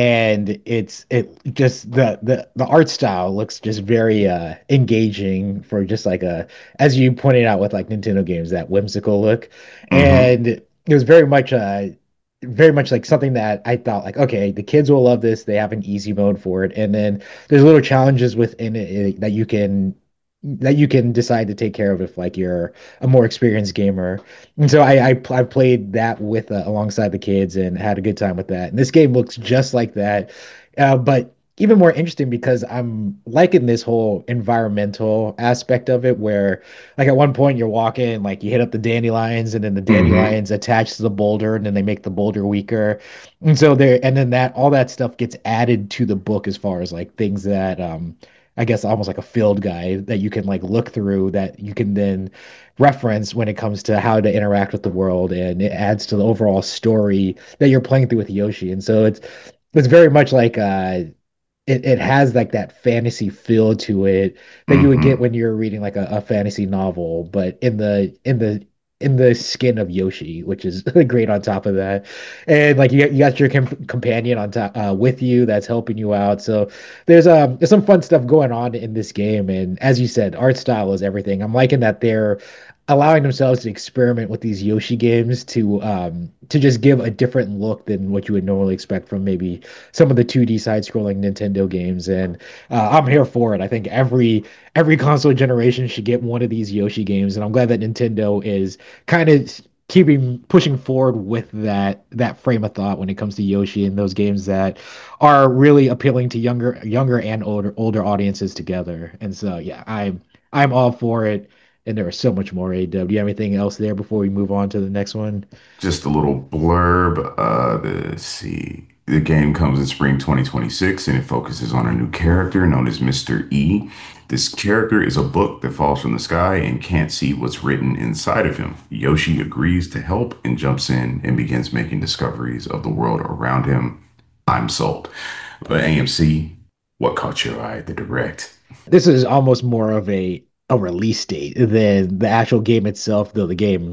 and it's it just the the the art style looks just very uh engaging for just like a, as you pointed out with like Nintendo games, that whimsical look. Hmm. And it was very much uh very much like something that I thought like, okay, the kids will love this. They have an easy mode for it, and then there's little challenges within it eh, that you can that you can decide to take care of if like you're a more experienced gamer. And so I I, I played that with uh, alongside the kids and had a good time with that. And this game looks just like that, uh, but even more interesting because I'm liking this whole environmental aspect of it, where like at one point you're walking, like you hit up the dandelions, and then the Hmm. dandelions attach to the boulder, and then they make the boulder weaker. And so there, and then that all that stuff gets added to the book as far as like things that um I guess almost like a field guide that you can like look through, that you can then reference when it comes to how to interact with the world, and it adds to the overall story that you're playing through with Yoshi. And so it's it's very much like uh it, it has like that fantasy feel to it that you would get Hmm. when you're reading like a, a fantasy novel, but in the in the in the skin of Yoshi, which is great on top of that. And like you got, you got your com companion on top uh, with you that's helping you out. So there's um there's some fun stuff going on in this game. And as you said, art style is everything. I'm liking that they're allowing themselves to experiment with these Yoshi games to um to just give a different look than what you would normally expect from maybe some of the two D side-scrolling Nintendo games. And uh, I'm here for it. I think every every console generation should get one of these Yoshi games, and I'm glad that Nintendo is kind of keeping pushing forward with that that frame of thought when it comes to Yoshi and those games that are really appealing to younger younger and older older audiences together. And so yeah, I'm I'm all for it. And there is so much more. A W. Do you have anything else there before we move on to the next one? Just a little blurb. Uh, the, let's see. The game comes in spring twenty twenty-six, and it focuses on a new character known as mister E. This character is a book that falls from the sky and can't see what's written inside of him. Yoshi agrees to help and jumps in and begins making discoveries of the world around him. I'm sold. But A M C, what caught your eye at the direct? This is almost more of a a release date than the actual game itself, though the game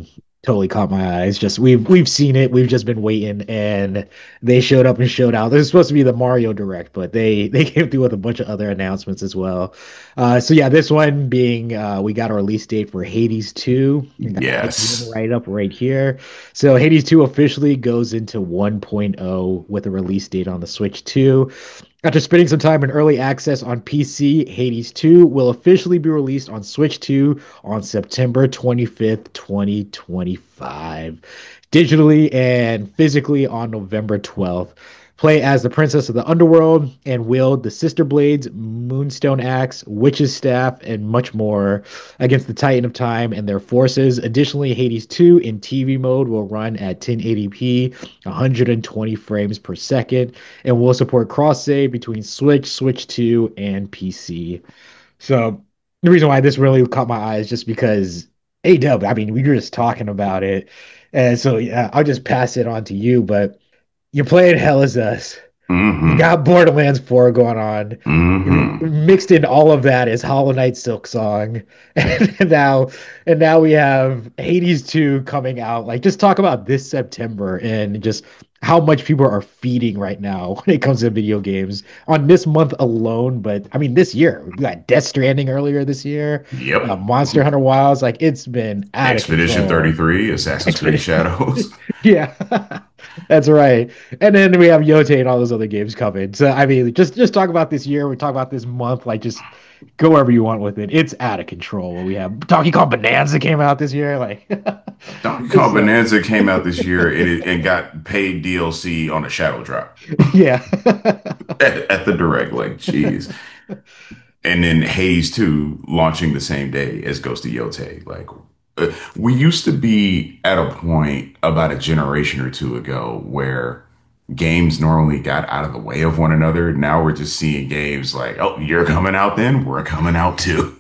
totally caught my eyes. Just we've we've seen it. We've just been waiting, and they showed up and showed out. This is supposed to be the Mario Direct, but they they came through with a bunch of other announcements as well. Uh, so yeah, this one being uh, we got a release date for Hades two. I got the game Yes. right up right here. So Hades two officially goes into 1.0 with a release date on the Switch two. After spending some time in early access on P C, Hades two will officially be released on Switch two on September twenty-fifth, twenty twenty-five, digitally and physically on November twelfth. Play as the Princess of the Underworld and wield the Sister Blades, Moonstone Axe, Witch's Staff, and much more against the Titan of Time and their forces. Additionally, Hades two in T V mode will run at ten eighty p, one hundred twenty frames per second, and will support cross save between Switch, Switch two, and P C. So the reason why this really caught my eye is just because A Dub, I mean, we were just talking about it. And so yeah, I'll just pass it on to you, but you're playing Hell is Us. You Mm-hmm. got Borderlands four going on. Mm-hmm. Mixed in all of that is Hollow Knight Silk Song. And now and now we have Hades two coming out. Like just talk about this September and just how much people are feeding right now when it comes to video games on this month alone. But I mean this year. We got Death Stranding earlier this year. Yep. Uh, Monster Hunter Wilds. Like it's been out of Expedition control. thirty-three, Assassin's Creed Expedition. Shadows. Yeah, that's right. And then we have Yote and all those other games coming. So I mean, just just talk about this year. We talk about this month. Like just go wherever you want with it. It's out of control. We have Donkey Kong Bonanza came out this year. Like, Donkey Kong so Bonanza came out this year and it and got paid D L C on a Shadow Drop yeah, at, at the direct. Like, jeez. And then Hades two launching the same day as Ghost of Yote. Like, uh, we used to be at a point about a generation or two ago where games normally got out of the way of one another. Now we're just seeing games like, oh, you're coming out then, we're coming out too.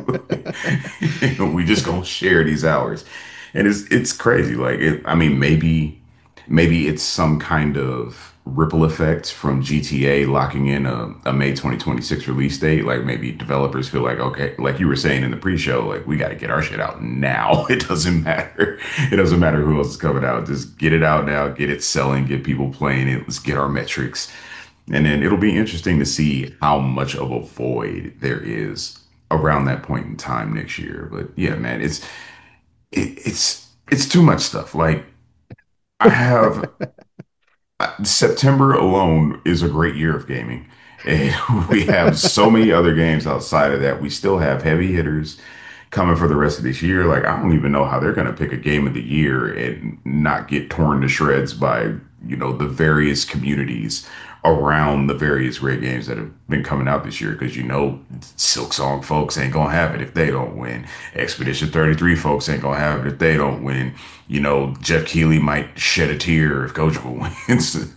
We just gonna share these hours. And it's it's crazy. Like it, I mean, maybe maybe it's some kind of ripple effect from G T A locking in a, a May twenty twenty-six release date. Like maybe developers feel like, okay, like you were saying in the pre-show, like we got to get our shit out now. It doesn't matter. It doesn't matter who else is coming out. Just get it out now, get it selling, get people playing it. Let's get our metrics. And then it'll be interesting to see how much of a void there is around that point in time next year. But yeah, man, it's it, it's it's too much stuff. Like I have September alone is a great year of gaming. And we have so many other games outside of that. We still have heavy hitters coming for the rest of this year. Like, I don't even know how they're going to pick a game of the year and not get torn to shreds by, you know, the various communities around the various great games that have been coming out this year. Because, you know, Silk Song folks ain't going to have it if they don't win. Expedition thirty-three folks ain't going to have it if they don't win. You know, Jeff Keighley might shed a tear if Kojima wins.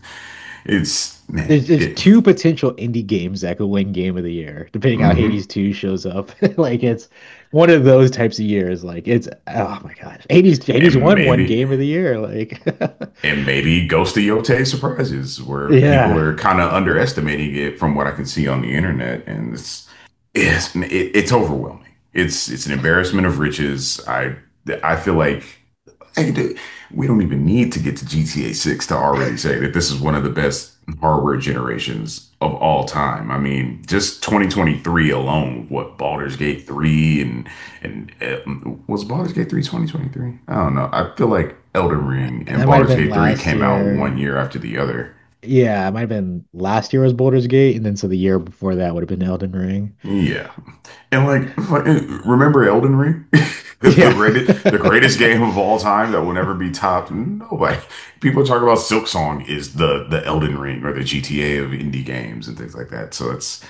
It's, man, there's, there's it, two potential indie games that could win Game of the Year, depending how mhm. Hades two shows up. Like it's one of those types of years. Like it's oh my gosh, Hades Hades And one won maybe. Game of the Year. Like And maybe Ghost of Yote surprises where people yeah. are kind of underestimating it from what I can see on the internet. And it's, it's, it, it's overwhelming. It's, it's an embarrassment of riches. I, I feel like hey, dude, we don't even need to get to G T A six to already say that this is one of the best hardware generations of all time. I mean, just twenty twenty-three alone, what Baldur's Gate three and and uh, was Baldur's Gate three twenty twenty-three? I don't know. I feel like Elden Ring and That might have Baldur's been Gate three last came out year. one year after the other. Yeah, it might have been last year was Baldur's Gate, and then so the year before that would have been Elden Ring. Yeah. And like, like, remember Elden Ring? The Yeah. greatest, the greatest game of all time that will never be topped. Nobody. People talk about Silk Song is the the Elden Ring or the G T A of indie games and things like that. So it's,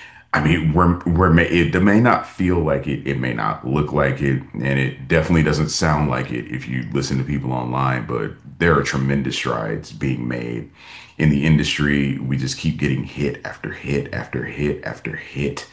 I mean, we're we're it, it may not feel like it, it may not look like it, and it definitely doesn't sound like it if you listen to people online. But there are tremendous strides being made in the industry. We just keep getting hit after hit after hit after hit.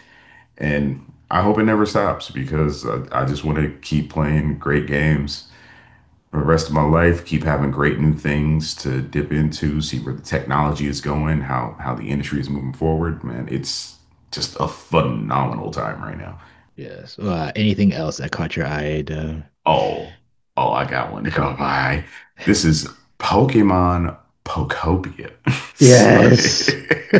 And I hope it never stops because I, I just want to keep playing great games for the rest of my life, keep having great new things to dip into, see where the technology is going, how how the industry is moving forward. Man, it's just a phenomenal time right now. Yes. Uh, anything else that caught your eye? Uh, Oh, Oh, I got one to go by. This is Pokemon Pokopia. So, Yes.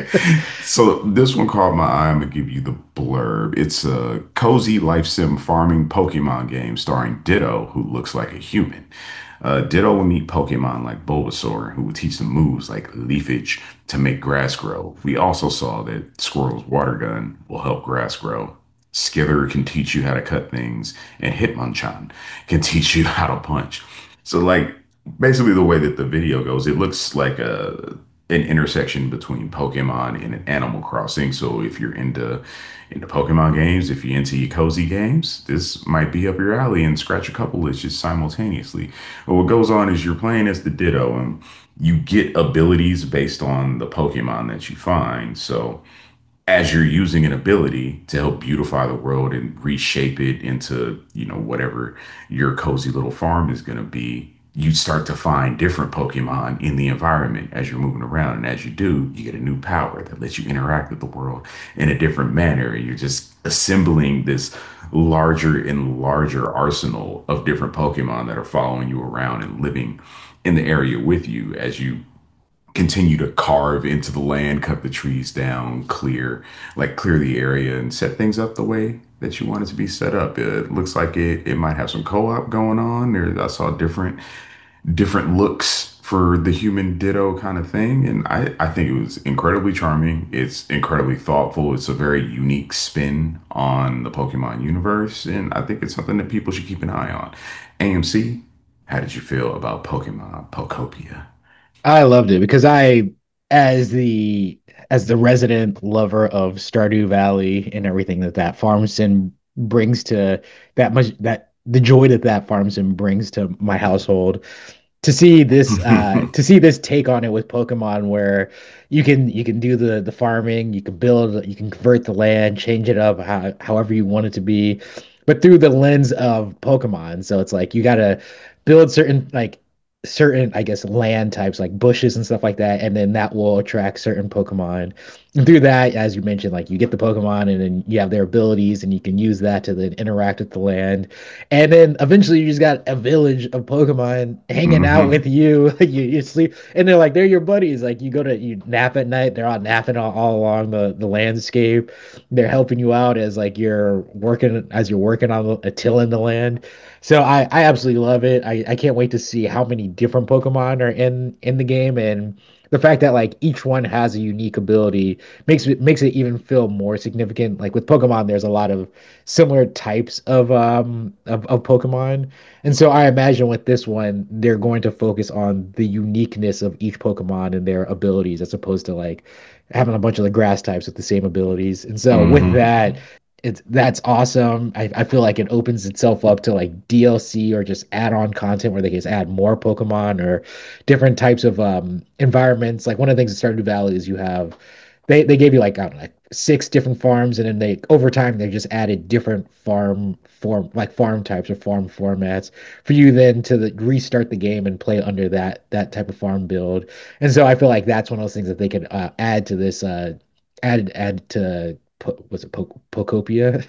so this one caught my eye. I'm gonna give you the blurb. It's a cozy life sim farming Pokemon game starring Ditto, who looks like a human. Uh, Ditto will meet Pokemon like Bulbasaur, who will teach them moves like Leafage to make grass grow. We also saw that Squirtle's water gun will help grass grow. Skither can teach you how to cut things, and Hitmonchan can teach you how to punch. So, like, basically, the way that the video goes, it looks like a an intersection between Pokemon and an Animal Crossing. So, if you're into into Pokemon games, if you're into your cozy games, this might be up your alley and scratch a couple itches simultaneously. But what goes on is you're playing as the Ditto, and you get abilities based on the Pokemon that you find. So as you're using an ability to help beautify the world and reshape it into, you know, whatever your cozy little farm is going to be, you start to find different Pokemon in the environment as you're moving around. And as you do, you get a new power that lets you interact with the world in a different manner. You're just assembling this larger and larger arsenal of different Pokemon that are following you around and living in the area with you as you continue to carve into the land, cut the trees down, clear, like clear the area and set things up the way that you want it to be set up. It looks like it, it might have some co-op going on. There, I saw different different looks for the human ditto kind of thing. And I, I think it was incredibly charming. It's incredibly thoughtful. It's a very unique spin on the Pokemon universe. And I think it's something that people should keep an eye on. A M C, how did you feel about Pokemon Pokopia? I loved it because I, as the as the resident lover of Stardew Valley and everything that that farm sim brings to that much that the joy that that farm sim brings to my household, to see this uh to see this take on it with Pokemon where you can you can do the the farming, you can build, you can convert the land, change it up how, however you want it to be, but through the lens of Pokemon. So it's like you gotta build certain like certain, I guess, land types like bushes and stuff like that, and then that will attract certain Pokemon. And through that, as you mentioned, like you get the Pokemon and then you have their abilities and you can use that to then interact with the land. And then eventually you just got a village of Pokemon hanging out Hmm. with you. you, you sleep and they're like they're your buddies. Like you go to you nap at night, they're all napping all, all along the, the landscape. They're helping you out as like you're working as you're working on the, tilling the land. So I, I absolutely love it. I, I can't wait to see how many different Pokemon are in in the game, and the fact that like each one has a unique ability makes it makes it even feel more significant. Like with Pokemon, there's a lot of similar types of um of, of Pokemon. And so I imagine with this one, they're going to focus on the uniqueness of each Pokemon and their abilities as opposed to like having a bunch of the grass types with the same abilities. And so with Hmm. that, it's that's awesome. I, I feel like it opens itself up to like D L C or just add-on content where they can just add more Pokemon or different types of um environments. Like one of the things in Stardew Valley is you have they they gave you like I don't know, like six different farms, and then they over time they just added different farm form like farm types or farm formats for you then to the, restart the game and play under that that type of farm build. And so I feel like that's one of those things that they could uh, add to this uh add add to po- was it po- Pocopia?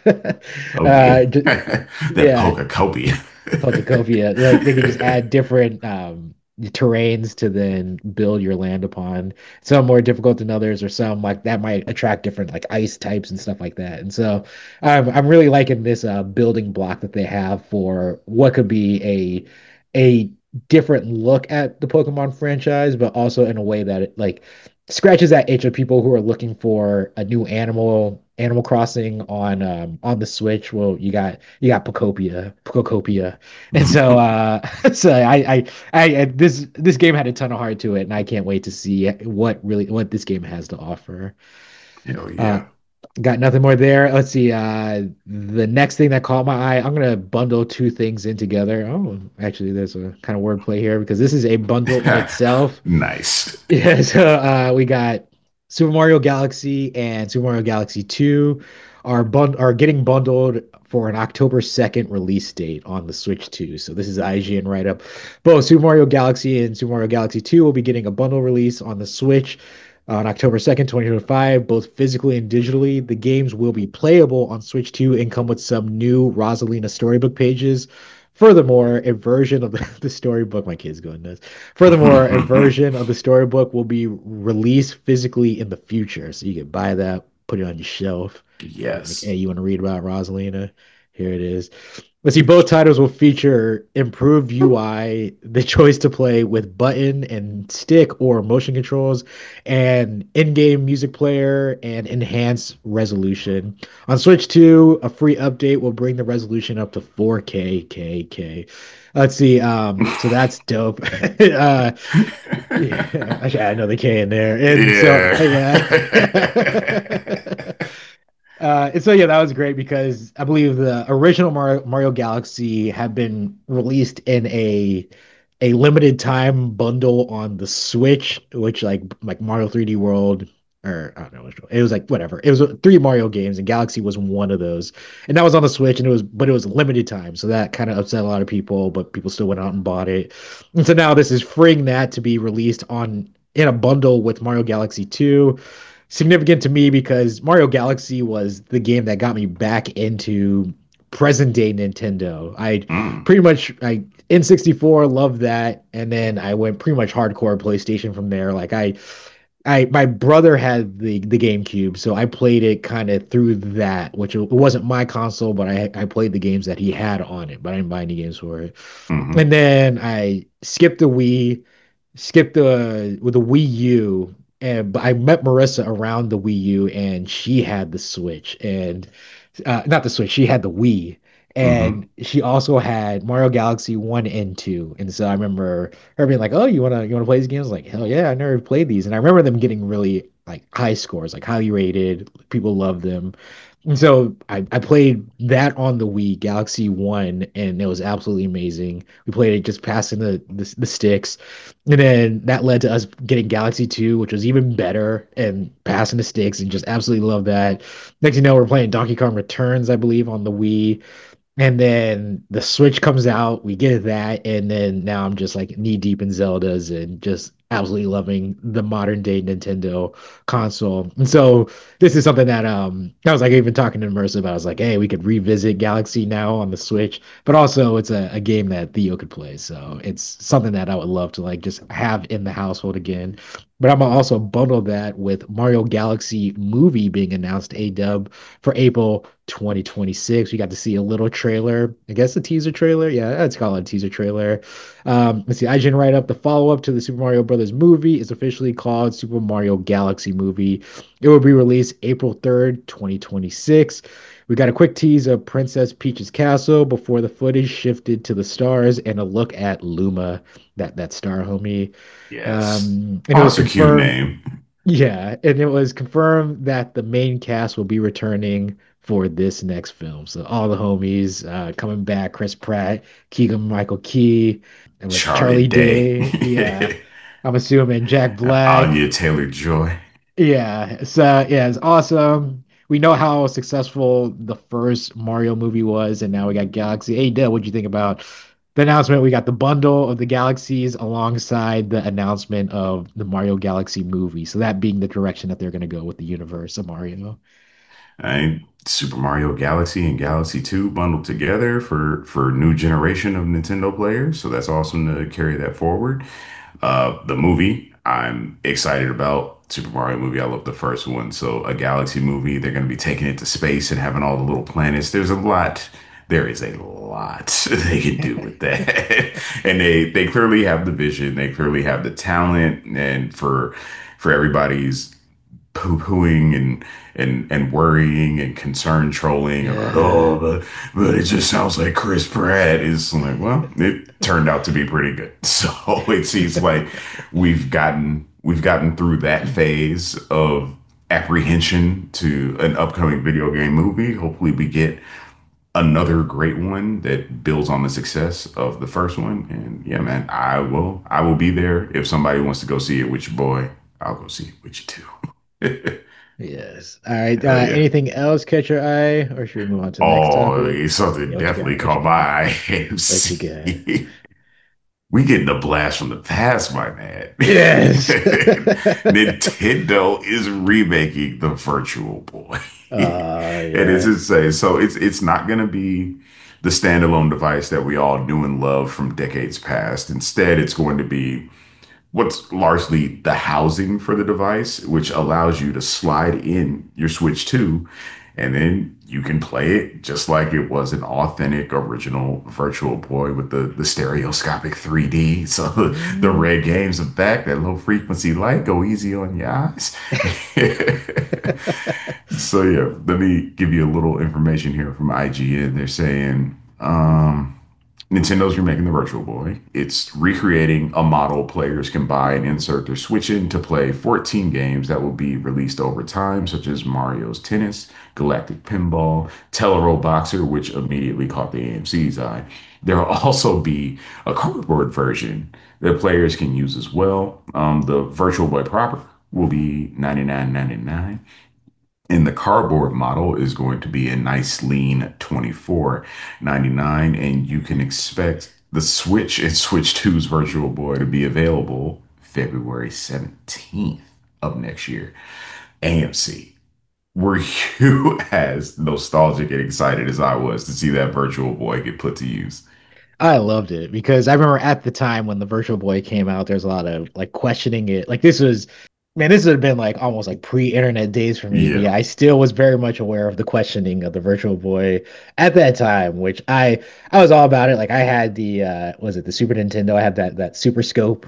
Oh yeah, uh, j- that yeah, Pokecopia. Pocacopia. Like they could just add different um terrains to then build your land upon. Some more difficult than others, or some like that might attract different like ice types and stuff like that. And so I'm I'm really liking this uh building block that they have for what could be a a different look at the Pokemon franchise, but also in a way that it like scratches that itch of people who are looking for a new animal Animal Crossing on um on the Switch. Well, you got you got Pocopia, Pocopia, and so uh so I, I I I this this game had a ton of heart to it, and I can't wait to see what really what this game has to offer. Hell Uh, yeah. got nothing more there. Let's see. Uh, the next thing that caught my eye, I'm gonna bundle two things in together. Oh, actually, there's a kind of wordplay here because this is a bundle in itself. Nice. Yeah, so uh, we got Super Mario Galaxy and Super Mario Galaxy two are bund are getting bundled for an October second release date on the Switch two. So this is the I G N write-up. Both Super Mario Galaxy and Super Mario Galaxy two will be getting a bundle release on the Switch on October second, twenty twenty-five, both physically and digitally. The games will be playable on Switch two and come with some new Rosalina storybook pages Furthermore, a version of the, the storybook, my kid's going nuts. Furthermore, a version of the storybook will be released physically in the future. So you can buy that, put it on your shelf. Be like, hey, Yes. you want to read about Rosalina? Here it is. Let's see, both titles will feature improved U I, the choice to play with button and stick or motion controls, and in-game music player and enhanced resolution. On Switch two, a free update will bring the resolution up to four K, K, K. Let's see, um, so that's dope. uh, yeah, actually, I know the K in there. And so, yeah. Yeah. Uh, and so yeah, that was great because I believe the original Mario, Mario Galaxy had been released in a a limited time bundle on the Switch, which like like Mario three D World, or I don't know, it was like whatever. It was three Mario games, and Galaxy was one of those, and that was on the Switch, and it was but it was limited time, so that kind of upset a lot of people, but people still went out and bought it, and so now this is freeing that to be released on in a bundle with Mario Galaxy two. Significant to me because Mario Galaxy was the game that got me back into present day Nintendo. I Mm. pretty much I N sixty-four loved that, and then I went pretty much hardcore PlayStation from there. Like I I my brother had the the GameCube, so I played it kind of through that, which it wasn't my console, but I I played the games that he had on it, but I didn't buy any games for it. Hmm. And then I skipped the Wii, skipped the with the Wii U, and but I met Marissa around the Wii U, and she had the Switch, and uh, not the Switch, she had the Wii, Hmm. and she also had Mario Galaxy One and Two, and so I remember her being like, "Oh, you wanna you wanna play these games?" Like, hell yeah, I never played these, and I remember them getting really like high scores, like highly rated. People loved them. And so I, I played that on the Wii, Galaxy One, and it was absolutely amazing. We played it just passing the, the the sticks, and then that led to us getting Galaxy Two, which was even better, and passing the sticks, and just absolutely love that. Next, you know, we're playing Donkey Kong Returns, I believe, on the Wii, and then the Switch comes out, we get that, and then now I'm just like knee deep in Zeldas and just absolutely loving the modern day Nintendo console. And so this is something that um I was like even talking to Mercer about. I was like, hey, we could revisit Galaxy now on the Switch, but also it's a, a game that Theo could play. So it's something that I would love to like just have in the household again. But I'm gonna also bundle that with Mario Galaxy movie being announced A dub for April twenty twenty-six. We got to see a little trailer. I guess a teaser trailer. Yeah, it's called a teaser trailer. Um, let's see. I G N write up the follow up to the Super Mario Brothers movie is officially called Super Mario Galaxy Movie. It will be released April third, twenty twenty-six. We got a quick tease of Princess Peach's castle before the footage shifted to the stars and a look at Luma, that that star homie. Yes. Um, and it Oh, was it's a cute confirmed name. yeah, and it was confirmed that the main cast will be returning for this next film. So all the homies uh, coming back: Chris Pratt, Keegan Michael Key, and with Charlie Charlie Day. Day. Yeah, I'm assuming Jack Black. Anya Taylor-Joy. Yeah, so yeah, it's awesome. We know how successful the first Mario movie was, and now we got Galaxy. Hey, Dale, what'd you think about the announcement? We got the bundle of the galaxies alongside the announcement of the Mario Galaxy movie. So that being the direction that they're going to go with the universe of Mario. I Super Mario Galaxy and Galaxy two bundled together for for new generation of Nintendo players. So that's awesome to carry that forward. Uh, the movie, I'm excited about Super Mario movie. I love the first one. So a Galaxy movie, they're going to be taking it to space and having all the little planets. There's a lot. There is a lot they can do with that. And they they clearly have the vision. They clearly have the talent. And for for everybody's poo-pooing and and and worrying and concern trolling about Yeah. oh but, but it just sounds like Chris Pratt is like well it turned out to be pretty good so it seems like we've gotten we've gotten through that phase of apprehension to an upcoming video game movie. Hopefully we get another great one that builds on the success of the first one. And yeah, man, I will I will be there if somebody wants to go see it with your boy. I'll go see it with you too. Yes. All right. Hell Uh, yeah. anything else catch your eye, or should we move on to the next topic? Oh, something Yeah, what you definitely got? What caught you my got? eye. What you got? M C. We getting a blast from the past, my man. Yes. Nintendo is remaking the Virtual Boy. Uh, And it's yeah. insane. So it's it's not gonna be. the standalone device that we all knew and loved from decades past. Instead, it's going to be what's largely the housing for the device, which allows you to slide in your Switch two, and then you can play it just like it was an authentic original Virtual Boy with the, the stereoscopic three D. So the, the Mm. red games of back, that low frequency light, go easy on your eyes. So yeah, let me give you a little information here from I G N. They're saying um Nintendo's remaking the Virtual Boy. It's recreating a model players can buy and insert their Switch in to play fourteen games that will be released over time, such as Mario's Tennis, Galactic Pinball, Telero Boxer, which immediately caught the A M C's eye. There will also be a cardboard version that players can use as well. Um, the Virtual Boy proper will be ninety-nine ninety-nine. And the cardboard model is going to be a nice lean twenty-four ninety-nine, and you can expect the Switch and Switch two's Virtual Boy to be available February seventeenth of next year. A M C, were you as nostalgic and excited as I was to see that Virtual Boy get put to use? I loved it because I remember at the time when the Virtual Boy came out, there's a lot of like questioning it. Like this was, man, this would have been like almost like pre-internet days for me. But Yeah. yeah, I still was very much aware of the questioning of the Virtual Boy at that time, which I I was all about it. Like I had the uh was it the Super Nintendo? I had that that Super Scope.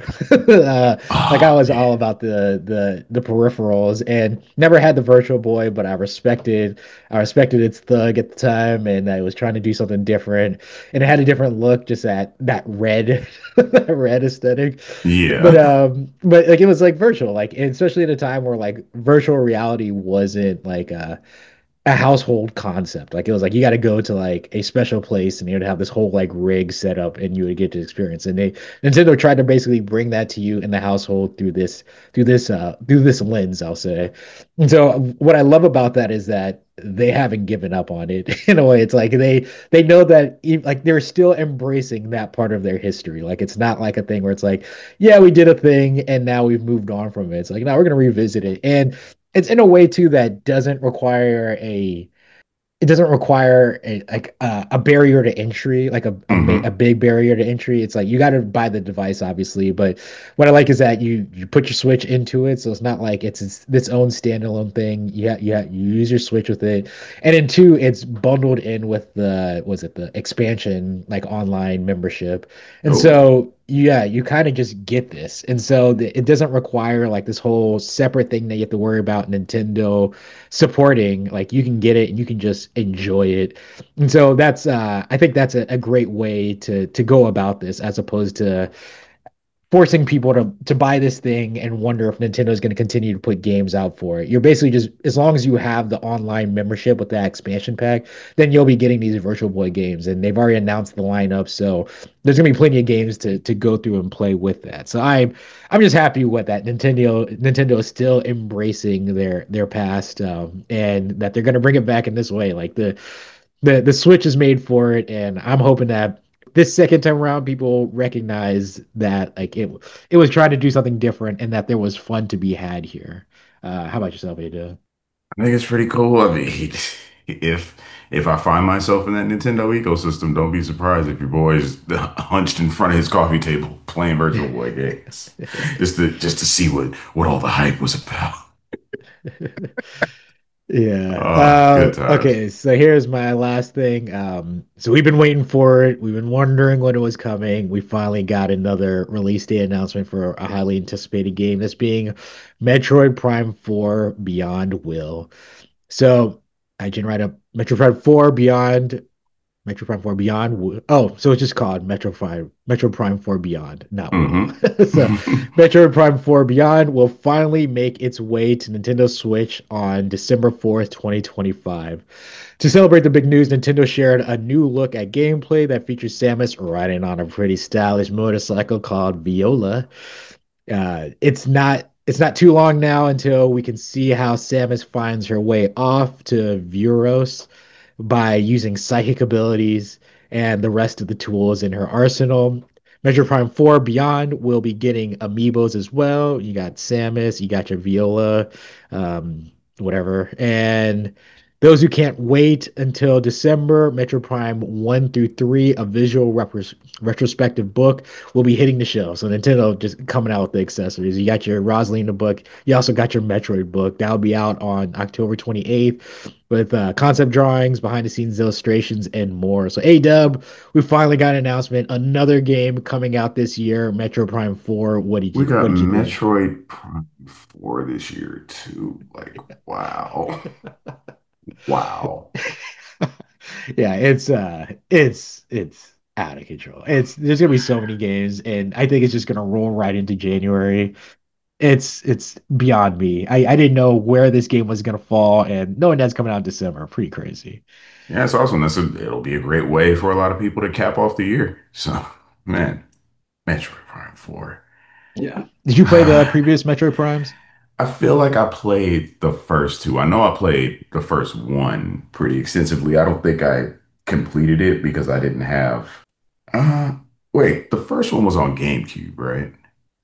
uh like I Oh, was man. all about the the the peripherals and never had the Virtual Boy, but I respected I respected its thug at the time and I was trying to do something different and it had a different look, just that that red, that red aesthetic. But Yeah. um, but like it was like virtual, like and especially at a time where like virtual reality wasn't like a a household concept. Like it was like you got to go to like a special place and you would have this whole like rig set up and you would get to experience. And they Nintendo tried to basically bring that to you in the household through this through this uh through this lens, I'll say. And so what I love about that is that they haven't given up on it in a way. It's like they they know that e- like they're still embracing that part of their history. Like it's not like a thing where it's like, yeah, we did a thing and now we've moved on from it. It's like now we're gonna revisit it. And it's in a way too that doesn't require a it doesn't require a like uh, a barrier to entry, like a a, ma- a Hmm. big barrier to entry. It's like you got to buy the device, obviously, but what I like is that you you put your Switch into it, so it's not like it's its, its own standalone thing. You ha- you ha- you use your Switch with it, and in two, it's bundled in with the was it the expansion like online membership, and Oh, so yeah, you kind of just get this, and so the, it doesn't require like this whole separate thing that you have to worry about Nintendo supporting. Like you can get it and you can just enjoy it. And so that's uh I think that's a, a great way to to go about this as opposed to forcing people to to buy this thing and wonder if Nintendo is going to continue to put games out for it. You're basically just as long as you have the online membership with that expansion pack, then you'll be getting these Virtual Boy games, and they've already announced the lineup, so there's gonna be plenty of games to to go through and play with that. So I'm I'm just happy with that. Nintendo Nintendo is still embracing their their past, um, and that they're gonna bring it back in this way. Like the the the Switch is made for it, and I'm hoping that this second time around, people recognize that like it it was trying to do something different, and that there was fun to be had here. Uh, how about yourself, Ada? I think it's pretty cool. I mean, if if I find myself in that Nintendo ecosystem, don't be surprised if your boy is hunched in front of his coffee table playing Virtual Boy games, just to just to see what what all the hype was about. Yeah. Oh, good Uh, times. okay, so here's my last thing. Um, so we've been waiting for it. We've been wondering when it was coming. We finally got another release date announcement for a highly anticipated game. This being Metroid Prime four Beyond Will. So I can write up Metroid Prime four Beyond Metro Prime four Beyond. Wi- Oh, so it's just called Metro Prime Metro Prime four Beyond, not Will. Hmm. So Metro Prime four Beyond will finally make its way to Nintendo Switch on December fourth, twenty twenty-five. To celebrate the big news, Nintendo shared a new look at gameplay that features Samus riding on a pretty stylish motorcycle called Viola. Uh, it's not it's not too long now until we can see how Samus finds her way off to Vuros by using psychic abilities and the rest of the tools in her arsenal. Measure Prime four Beyond will be getting amiibos as well. You got Samus, you got your Viola, um, whatever. And Those who can't wait until December, Metro Prime one through three, a visual repros retrospective book, will be hitting the shelves. So Nintendo just coming out with the accessories. You got your Rosalina book. You also got your Metroid book. That'll be out on October twenty-eighth with uh, concept drawings, behind the scenes illustrations, and more. So, A-Dub, we finally got an announcement. Another game coming out this year, Metro Prime four. What did We you got what did you think? Metroid Prime four this year too. Like, wow. Wow. Yeah, it's uh it's it's out of control. It's there's gonna be so many games, and I think it's just gonna roll right into January. It's it's beyond me. I, I didn't know where this game was gonna fall, and knowing that's coming out in December, pretty crazy. Yeah, it's awesome. That's a, it'll be a great way for a lot of people to cap off the year. So, man, Metroid Prime four. Yeah. Did you play the previous Metroid Primes? I feel like I played the first two. I know I played the first one pretty extensively. I don't think I completed it because I didn't have. Uh, wait, the first one was on GameCube, right?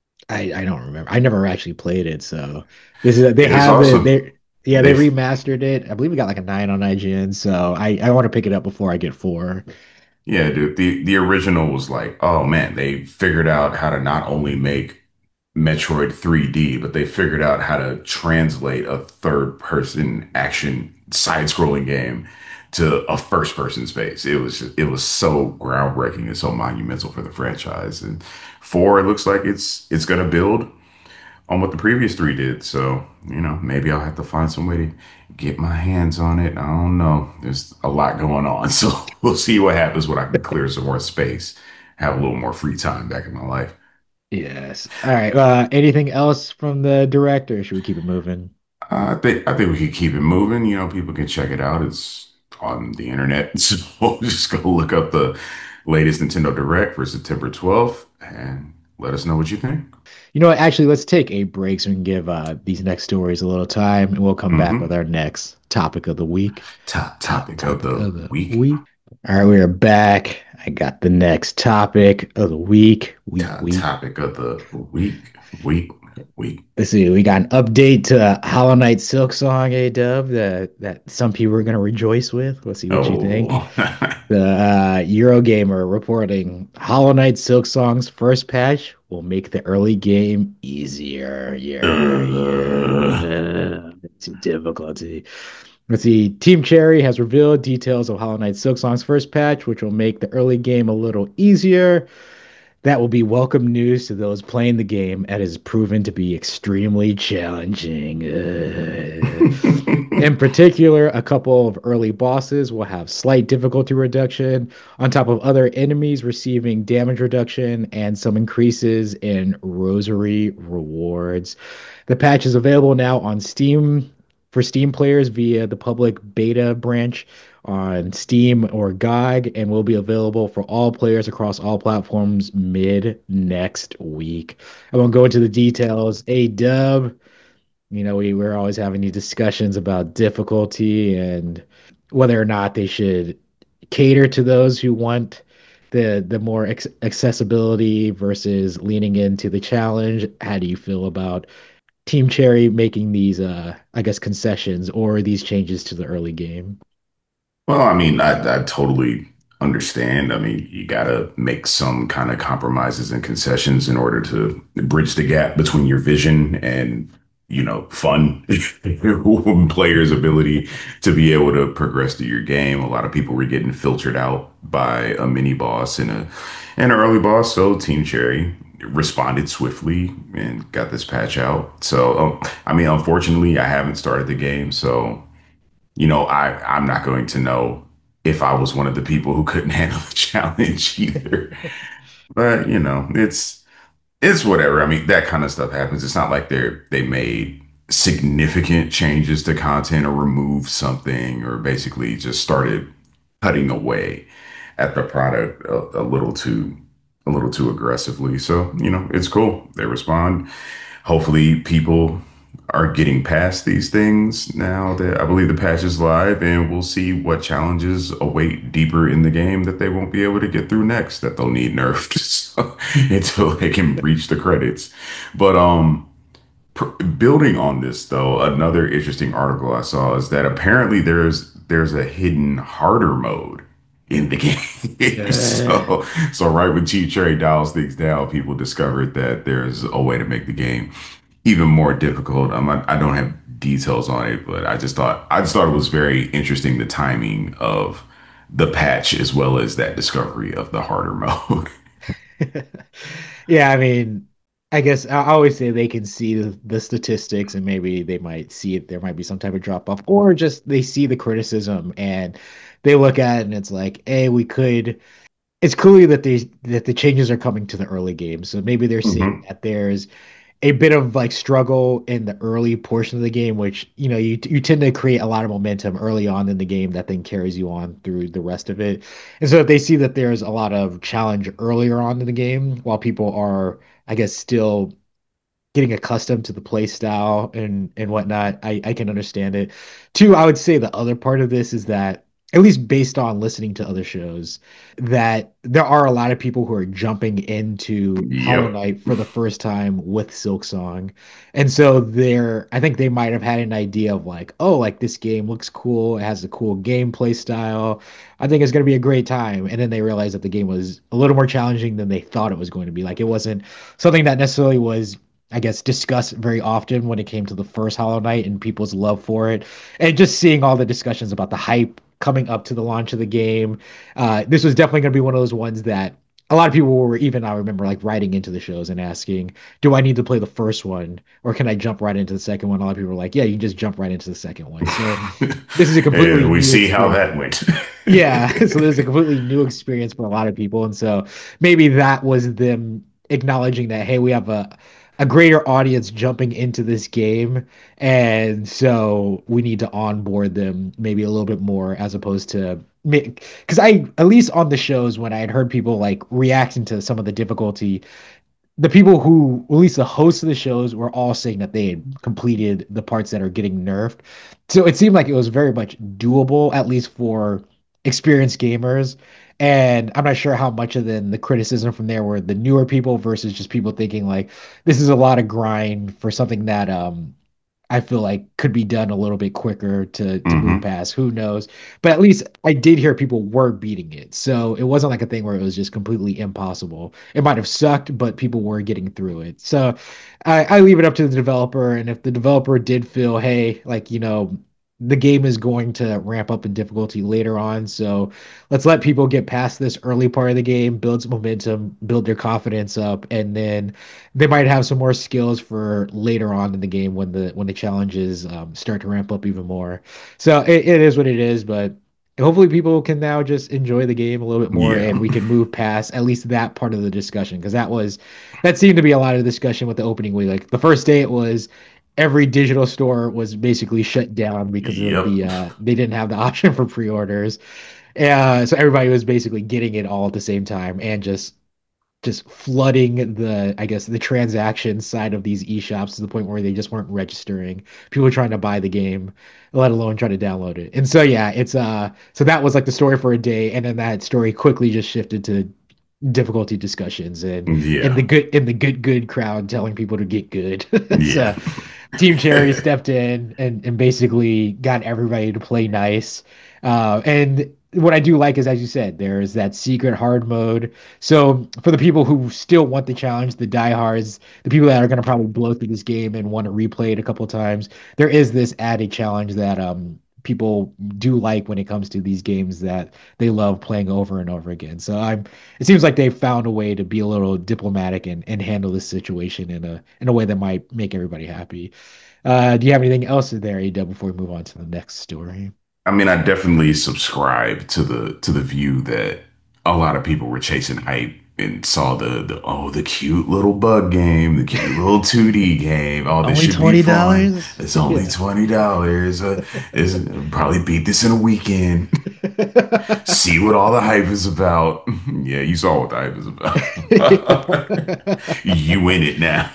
I I don't remember. I never actually played it, so this is they It's have it. also They yeah, they they remastered it. I believe it got like a nine on I G N, so I I want to pick it up before I get four. Yeah, dude. The the original was like, oh man, they figured out how to not only make Metroid three D, but they figured out how to translate a third person action side-scrolling game to a first person space. It was it was so groundbreaking and so monumental for the franchise. And four, it looks like it's it's gonna build on what the previous three did. So, you know, maybe I'll have to find some way to get my hands on it. I don't know. There's a lot going on. So we'll see what happens when I can clear some more space, have a little more free time back in my life. Yes. All right. Uh, anything else from the director? Should we keep it moving? Uh, I think I think we could keep it moving. You know, people can check it out. It's on the internet. So just go look up the latest Nintendo Direct for September twelfth and let us know what you think. You know what? Actually, let's take a break so we can give uh, these next stories a little time, and we'll come back with Hmm. our next topic of the week. Top Top topic of topic the of the week. week. All right, we are back. I got the next topic of the week. Week, Top week. topic of the week. Week. Week. Let's see. We got an update to Hollow Knight Silk Song, A Dub, that that some people are gonna rejoice with. Let's see what you think. Oh. The uh, Eurogamer reporting Hollow Knight Silk Song's first patch will make the early game easier. Yeah, Uh, yeah. It's difficulty. Let's see. Team Cherry has revealed details of Hollow Knight Silk Song's first patch, which will make the early game a little easier. That will be welcome news to those playing the game, as it is proven to be extremely challenging. Uh, in particular, a couple of early bosses will have slight difficulty reduction, on top of other enemies receiving damage reduction and some increases in rosary rewards. The patch is available now on Steam for Steam players via the public beta branch on Steam or G O G, and will be available for all players across all platforms mid next week. I won't go into the details. A dub, you know, we, we're always having these discussions about difficulty and whether or not they should cater to those who want the the more ex- accessibility versus leaning into the challenge. How do you feel about Team Cherry making these, uh, I guess, concessions or these changes to the early game? Well, I mean, I, I totally understand. I mean, you got to make some kind of compromises and concessions in order to bridge the gap between your vision and, you know, fun players' ability to be able to progress through your game. A lot of people were getting filtered out by a mini boss and a and an early boss. So Team Cherry responded swiftly and got this patch out. So, um, I mean, unfortunately, I haven't started the game, so you know, I I'm not going to know if I was one of the people who couldn't handle the challenge either. But you know, it's it's whatever. I mean, that kind of stuff happens. It's not like they're they made significant changes to content or removed something or basically just started cutting away at the product a, a little too a little too aggressively. So, you know, it's cool. They respond. Hopefully people are getting past these things now that I believe the patch is live, and we'll see what challenges await deeper in the game that they won't be able to get through next, that they'll need nerfed so, until they can reach the credits. But um Building on this, though, another interesting article I saw is that apparently there's there's a hidden harder mode in the game. Uh, So, so right when Cheap Cherry dials things down, people discovered that there's a way to make the game even more difficult. I'm not, I don't have details on it, but I just thought I just thought it was very interesting the timing of the patch as well as that discovery of the harder mode. yeah, I mean, I guess I always say they can see the, the statistics and maybe they might see it. There might be some type of drop off, or just they see the criticism and they look at it and it's like, hey, we could. It's clearly that they that the changes are coming to the early game, so maybe they're seeing Hmm. that there's a bit of like struggle in the early portion of the game, which you know you you tend to create a lot of momentum early on in the game that then carries you on through the rest of it. And so if they see that there's a lot of challenge earlier on in the game, while people are, I guess, still getting accustomed to the play style and and whatnot, I I can understand it. Two, I would say the other part of this is that at least based on listening to other shows, that there are a lot of people who are jumping into Hollow Yep. Knight for the first time with Silksong. And so they're I think they might have had an idea of like, oh, like this game looks cool, it has a cool gameplay style. I think it's gonna be a great time. And then they realized that the game was a little more challenging than they thought it was going to be. Like it wasn't something that necessarily was I guess, discussed very often when it came to the first Hollow Knight and people's love for it. And just seeing all the discussions about the hype coming up to the launch of the game. Uh, this was definitely going to be one of those ones that a lot of people were, even I remember, like writing into the shows and asking, do I need to play the first one or can I jump right into the second one? A lot of people were like, yeah, you can just jump right into the second one. So this is a completely And we new see how experience. that went. Yeah, so there's a completely new experience for a lot of people, and so maybe that was them acknowledging that hey, we have a a greater audience jumping into this game, and so we need to onboard them maybe a little bit more as opposed to because I at least on the shows when I had heard people like reacting to some of the difficulty the people who, at least the hosts of the shows, were all saying that they had completed the parts that are getting nerfed. So it seemed like it was very much doable, at least for experienced gamers. And I'm not sure how much of then the criticism from there were the newer people versus just people thinking like this is a lot of grind for something that um I feel like could be done a little bit quicker to to move Hmm. past. Who knows? But at least I did hear people were beating it. So it wasn't like a thing where it was just completely impossible. It might have sucked, but people were getting through it. So I, I leave it up to the developer. And if the developer did feel, hey, like, you know, the game is going to ramp up in difficulty later on. So let's let people get past this early part of the game, build some momentum, build their confidence up, and then they might have some more skills for later on in the game when the when the challenges um, start to ramp up even more. So it, it is what it is, but hopefully people can now just enjoy the game a little bit more Yeah. and we can move past at least that part of the discussion because that was that seemed to be a lot of discussion with the opening week. Like the first day it was every digital store was basically shut down because of Yep. the uh they didn't have the option for pre-orders. Uh, so everybody was basically getting it all at the same time and just just flooding the, I guess, the transaction side of these eShops to the point where they just weren't registering. People were trying to buy the game, let alone try to download it. And so yeah, it's uh so that was like the story for a day, and then that story quickly just shifted to difficulty discussions and in the Yeah. good in the good good crowd telling people to get good. Yeah. So Team Cherry stepped in and, and basically got everybody to play nice. Uh, and what I do like is, as you said, there's that secret hard mode. So for the people who still want the challenge, the diehards, the people that are going to probably blow through this game and want to replay it a couple of times, there is this added challenge that um people do like when it comes to these games that they love playing over and over again. So I'm it seems like they've found a way to be a little diplomatic and, and handle this situation in a in a way that might make everybody happy. Uh, do you have anything else in there, A W, before we move on to the next story? I mean, I definitely subscribe to the to the view that a lot of people were chasing hype and saw the the oh the cute little bug game, the cute little two D game. Oh, this Only should be twenty fun. dollars? It's only Yeah. twenty dollars. Uh, is probably beat this in a weekend. See what all the hype is about. Yeah, you saw what the hype is about. You in it now.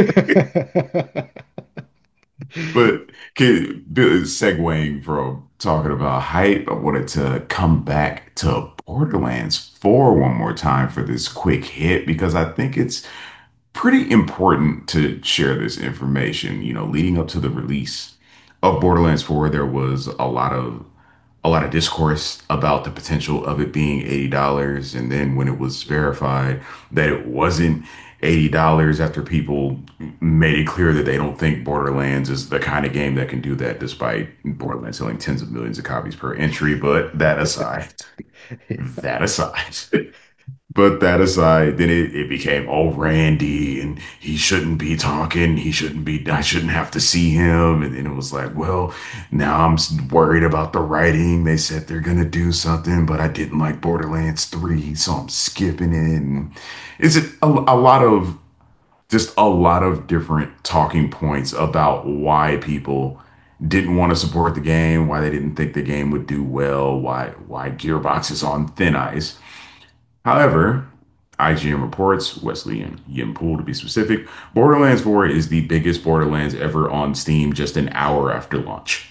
But can, segueing from talking about hype, I wanted to come back to Borderlands four one more time for this quick hit because I think it's pretty important to share this information. You know, leading up to the release of Borderlands four, there was a lot of a lot of discourse about the potential of it being eighty dollars. And then when it was verified that it wasn't eighty dollars after people made it clear that they don't think Borderlands is the kind of game that can do that, despite Borderlands selling tens of millions of copies per entry. But that aside, that aside. But that aside, then it, it became, oh, Randy, and he shouldn't be talking. He shouldn't be, I shouldn't have to see him. And then it was like, well, now I'm s- worried about the writing. They said they're going to do something, but I didn't like Borderlands three, so I'm skipping it. And is it a, a lot of, just a lot of different talking points about why people didn't want to support the game, why they didn't think the game would do well, why, why Gearbox is on thin ice. However, I G N reports, Wesley and Yimpool to be specific, Borderlands four is the biggest Borderlands ever on Steam just an hour after launch.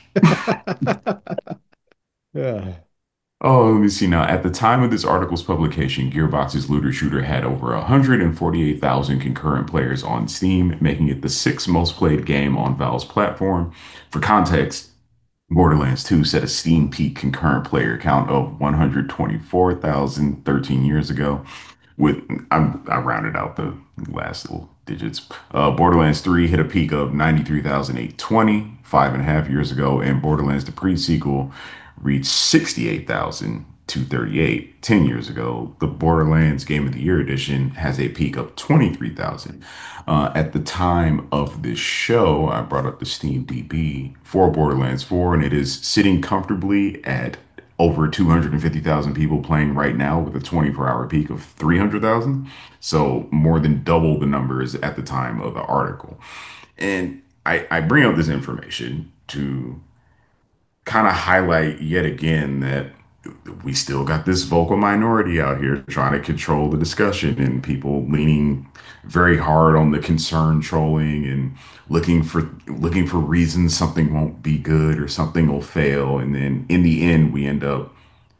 Yeah. Oh, let me see now. At the time of this article's publication, Gearbox's looter shooter had over one hundred forty-eight thousand concurrent players on Steam, making it the sixth most played game on Valve's platform. For context, Borderlands two set a Steam peak concurrent player count of one hundred twenty-four thousand thirteen years ago. With I'm, I rounded out the last little digits. Uh, Borderlands three hit a peak of ninety-three thousand eight hundred twenty five and a half years ago, and Borderlands the pre-sequel reached sixty-eight thousand two hundred thirty-eight ten years ago. The Borderlands Game of the Year edition has a peak of twenty-three thousand. Uh, at the time of this show, I brought up the Steam D B for Borderlands four, and it is sitting comfortably at over two hundred fifty thousand people playing right now with a twenty-four hour peak of three hundred thousand. So more than double the numbers at the time of the article. And I, I bring up this information to kind of highlight yet again that we still got this vocal minority out here trying to control the discussion and people leaning very hard on the concern trolling and looking for looking for reasons something won't be good or something will fail, and then in the end we end up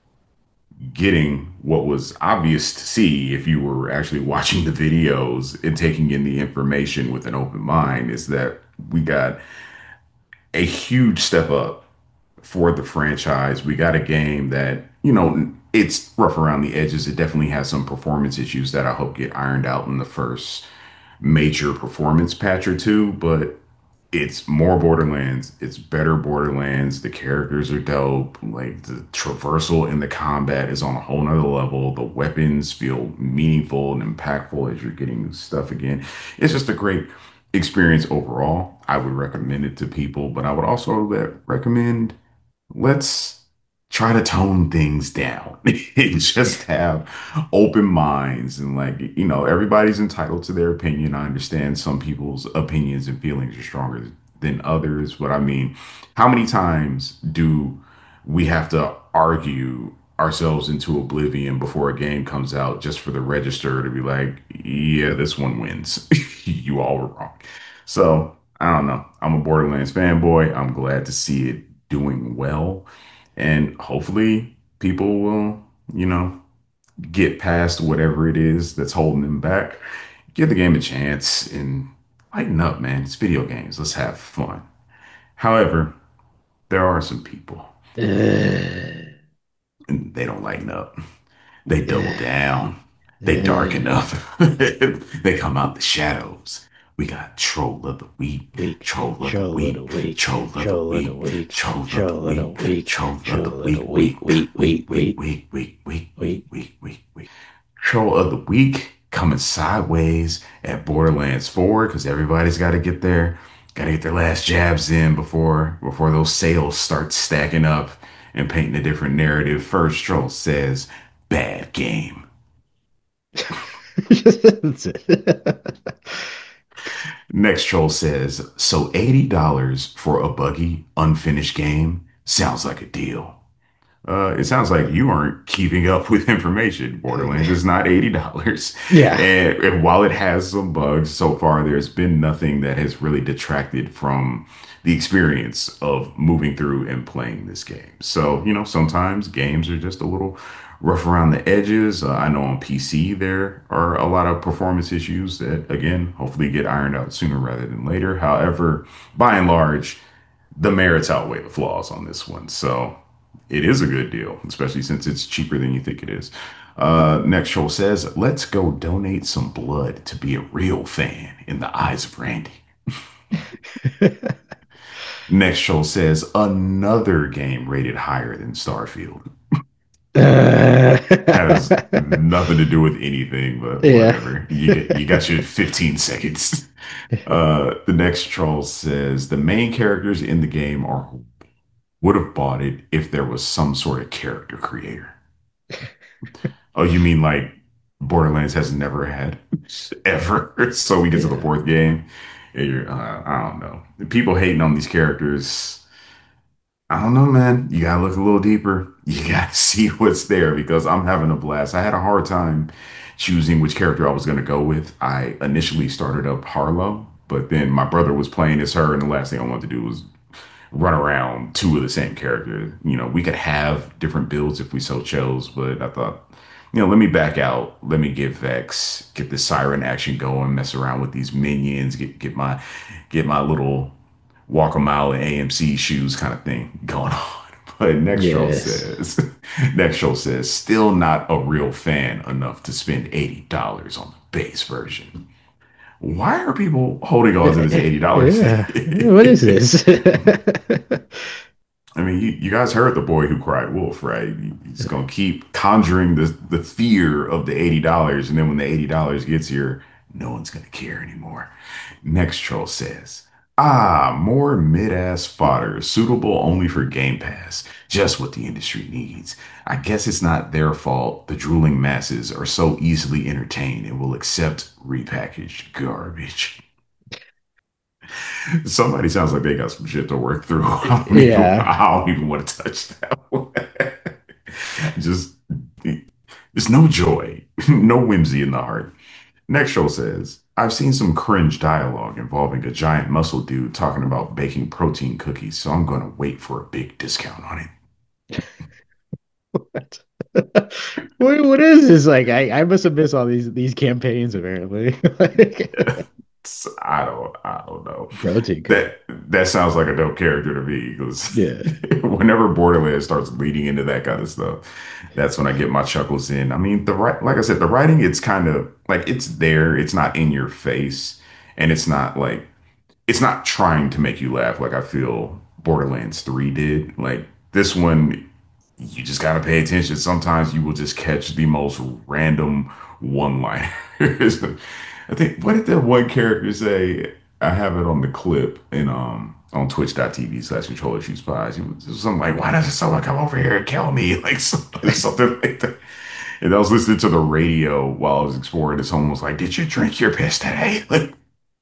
getting what was obvious to see if you were actually watching the videos and taking in the information with an open mind, is that we got a huge step up for the franchise. We got a game that, you know, it's rough around the edges. It definitely has some performance issues that I hope get ironed out in the first major performance patch or two, but it's more Borderlands. It's better Borderlands. The characters are dope. Like the traversal in the combat is on a whole nother level. The weapons feel meaningful and impactful as you're getting new stuff again. It's just a great experience overall. I would recommend it to people, but I would also let, recommend let's try to tone things down. Just have open minds and, like, you know, everybody's entitled to their opinion. I understand some people's opinions and feelings are stronger than others, but I mean, how many times do we have to argue ourselves into oblivion before a game comes out just for the register to be like, yeah, this one wins. You all were wrong. So I don't know. I'm a Borderlands fanboy. I'm glad to see it doing well. And hopefully people will, you know, get past whatever it is that's holding them back. Give the game a chance and lighten up, man. It's video games. Let's have fun. However, there are some people Ugh. and they don't lighten up. They double Ugh. down. They darken Ugh. up. They come out the shadows. We got Troll of the Week, Week. Troll of the Troll of the Week, week. Troll of the Troll of the Week, week. Troll of the Troll of the Week, week. Troll of the Troll of the Week, week. week, week, Week. Week. week, Week. week, week, week, week, Week. week, week, week. Troll of the Week coming sideways at Borderlands four because everybody's got to get their got to get their last jabs in before before those sales start stacking up and painting a different narrative. First Troll says, "Bad game." That's it. Next Troll says, "So eighty dollars for a buggy, unfinished game sounds like a deal." Uh, it sounds like you aren't keeping up with information. Borderlands is not eighty dollars. Yeah. And, and while it has some bugs so far, there's been nothing that has really detracted from the experience of moving through and playing this game. So, you know, sometimes games are just a little rough around the edges. Uh, I know on P C there are a lot of performance issues that, again, hopefully get ironed out sooner rather than later. However, by and large, the merits outweigh the flaws on this one. So it is a good deal, especially since it's cheaper than you think it is. Uh, next troll says, let's go donate some blood to be a real fan in the eyes of Randy. Next troll says, another game rated higher than Starfield. Uh, Has nothing to do with anything, but yeah. whatever. You get, you got your fifteen seconds. Uh, the next troll says the main characters in the game are would have bought it if there was some sort of character creator. Oh, you mean like Borderlands has never had ever? So we get to the Yeah. fourth game, and you're, uh, I don't know. The people hating on these characters. I don't know, man. You gotta look a little deeper. You gotta see what's there because I'm having a blast. I had a hard time choosing which character I was gonna go with. I initially started up Harlow, but then my brother was playing as her, and the last thing I wanted to do was run around two of the same character. You know, we could have different builds if we so chose, but I thought, you know, let me back out. Let me get Vex, get the siren action going, mess around with these minions, get get my get my little walk a mile in A M C shoes kind of thing going on. But next show Yes. says, next show says, still not a real fan enough to spend eighty dollars on the base version. Why are people holding on to this eighty dollars Yeah. What is thing? this? I mean, you, you guys heard the boy who cried wolf, right? He's gonna keep conjuring the the fear of the eighty dollars, and then when the eighty dollars gets here, no one's gonna care anymore. Next troll says, "Ah, more mid-ass fodder, suitable only for Game Pass. Just what the industry needs. I guess it's not their fault. The drooling masses are so easily entertained and will accept repackaged garbage." Somebody sounds like they got some shit to work through. I don't even, Yeah. I don't even want to touch that one. Just, there's no joy, no whimsy in the heart. Next show says, I've seen some cringe dialogue involving a giant muscle dude talking about baking protein cookies, so I'm going to wait for a big discount on What? What what is this? Like I, I must have missed all these these campaigns apparently. Like, it. I don't, I don't know. protein cookie. That that sounds like a dope character to me because Yeah. whenever Borderlands starts leading into that kind of stuff, that's when I get my chuckles in. I mean, the right, like I said, the writing, it's kind of like it's there. It's not in your face, and it's not like it's not trying to make you laugh like I feel Borderlands three did. Like this one, you just gotta pay attention. Sometimes you will just catch the most random one-liners. I think what did that one character say? I have it on the clip in um on twitch.tv slash controller shoots pies. It was something like, why doesn't someone come over here and kill me? Like something, something like that. And I was listening to the radio while I was exploring. And someone was like, did you drink your piss today? Like,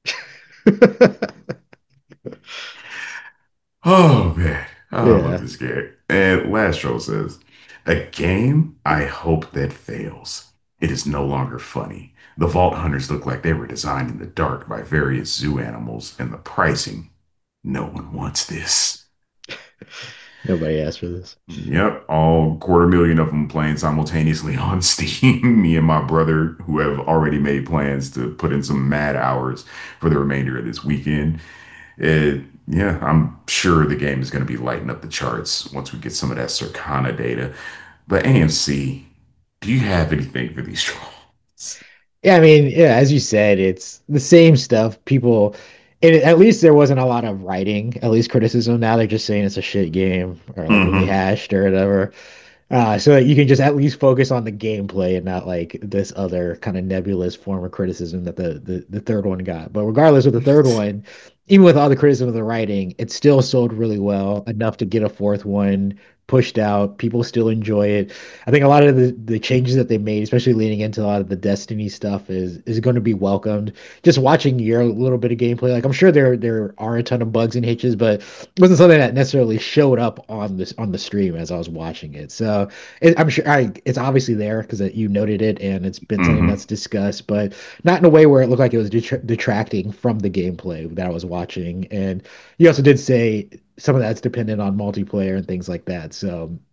oh man, I love Yeah. this game. And last show says, a game I hope that fails. It is no longer funny. The Vault Hunters look like they were designed in the dark by various zoo animals, and the pricing, no one wants this. Nobody asked for this. Yep, all quarter million of them playing simultaneously on Steam. Me and my brother, who have already made plans to put in some mad hours for the remainder of this weekend. It, yeah, I'm sure the game is going to be lighting up the charts once we get some of that Circana data. But A M C, do you have anything for these trolls? Yeah, I mean, yeah, as you said, it's the same stuff. People, it, at least there wasn't a lot of writing, at least criticism. Now they're just saying it's a shit game or like Mm-hmm. rehashed or whatever. Uh, so that you can just at least focus on the gameplay and not like this other kind of nebulous form of criticism that the, the the third one got. But regardless of the third one, even with all the criticism of the writing, it still sold really well, enough to get a fourth one pushed out. People still enjoy it. I think a lot of the, the changes that they made, especially leaning into a lot of the Destiny stuff, is is going to be welcomed. Just watching your little bit of gameplay, like I'm sure there there are a ton of bugs and hitches, but it wasn't something that necessarily showed up on this on the stream as I was watching it. So it, I'm sure I, it's obviously there because you noted it and it's been something Mm-hmm. that's discussed, but not in a way where it looked like it was detra- detracting from the gameplay that I was watching. And you also did say some of that's dependent on multiplayer and things like that. So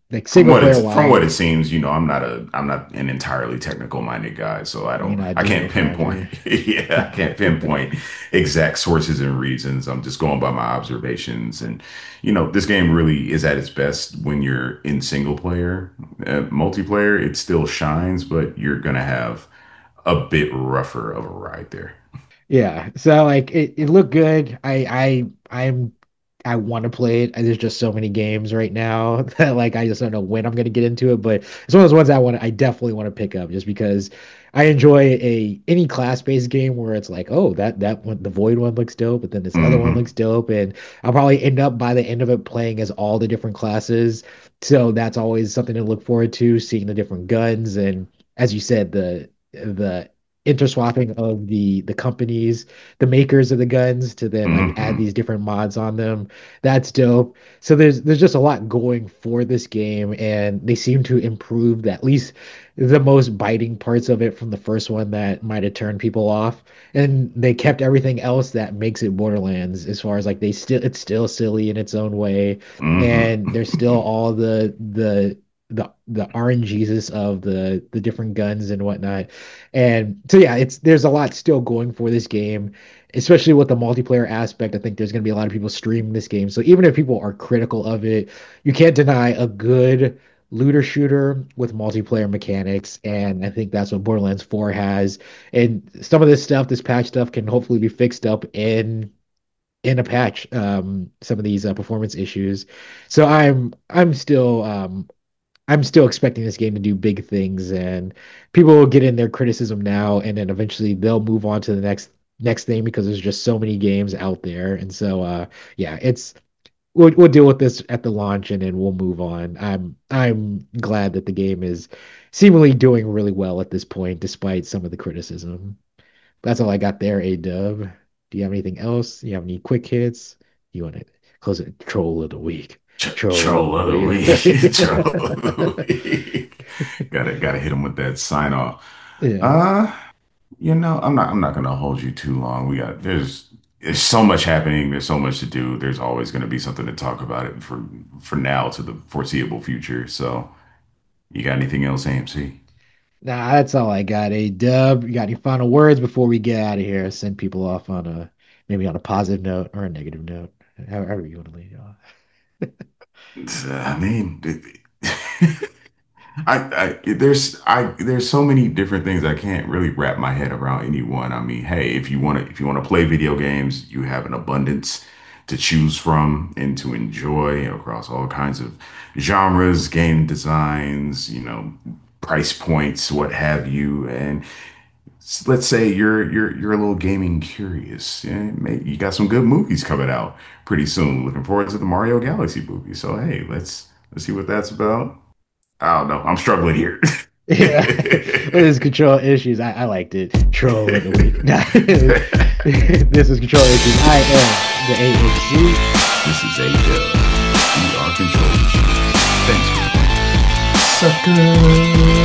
like From single what player it's from what it wise. seems, you know, I'm not a I'm not an entirely technical minded guy, so I You're don't not I doing can't it for pinpoint. Andre. Yeah, I can't pinpoint exact sources and reasons. I'm just going by my observations, and you know, this game really is at its best when you're in single player. Uh, multiplayer, it still shines, but you're gonna have a bit rougher of a ride there. Yeah. So like it, it looked good. I I I'm I want to play it. And there's just so many games right now that like I just don't know when I'm gonna get into it. But it's one of those ones I want I definitely want to pick up just because I enjoy a any class-based game where it's like, oh, that that one the Void one looks dope, but then this other one Hmm. looks dope. And I'll probably end up by the end of it playing as all the different classes. So that's always something to look forward to, seeing the different guns and as you said, the the interswapping of the the companies, the makers of the guns to then like add Hmm. these different mods on them. That's dope. So there's there's just a lot going for this game, and they seem to improve at least the most biting parts of it from the first one that might have turned people off. And they kept everything else that makes it Borderlands as far as like they still it's still silly in its own way. And there's still Hmm. all the the the the R N Gs of the the different guns and whatnot. And so yeah, it's there's a lot still going for this game, especially with the multiplayer aspect. I think there's going to be a lot of people streaming this game. So even if people are critical of it, you can't deny a good looter shooter with multiplayer mechanics. And I think that's what Borderlands four has. And some of this stuff, this patch stuff, can hopefully be fixed up in in a patch. Um, some of these uh, performance issues. So I'm I'm still um I'm still expecting this game to do big things, and people will get in their criticism now, and then eventually they'll move on to the next next thing because there's just so many games out there. And so, uh, yeah, it's we'll we'll deal with this at the launch, and then we'll move on. I'm I'm glad that the game is seemingly doing really well at this point, despite some of the criticism. That's all I got there, A Dub. Do you have anything else? Do you have any quick hits? You want to close it? Troll of the week. Ch- Troll of troll the of the week. week. Troll of the week. Gotta gotta hit him with that sign off. Yeah. Uh, you know, I'm not I'm not gonna hold you too long. We got there's there's so much happening, there's so much to do. There's always gonna be something to talk about it for for now to the foreseeable future. So you got anything else, A M C? Nah, that's all I got. A Dub, you got any final words before we get out of here? Send people off on a maybe on a positive note or a negative note, however you want to lead off. I mean, I, I there's I there's so many different things I can't really wrap my head around any one. I mean, hey, if you want to if you want to play video games, you have an abundance to choose from and to enjoy across all kinds of genres, game designs, you know, price points, what have you. And s- let's say you're you're you're a little gaming curious. Yeah, maybe you got some good movies coming out pretty soon. Looking forward to the Mario Galaxy movie. So hey, let's let's see what that's about. I don't know. I'm struggling here. Yeah, with his control issues, I, I liked it. Troll of the week. Nah, this is control issues. I am the A H C. This is A Dub. We are control issues. Thanks for playing. Sucker.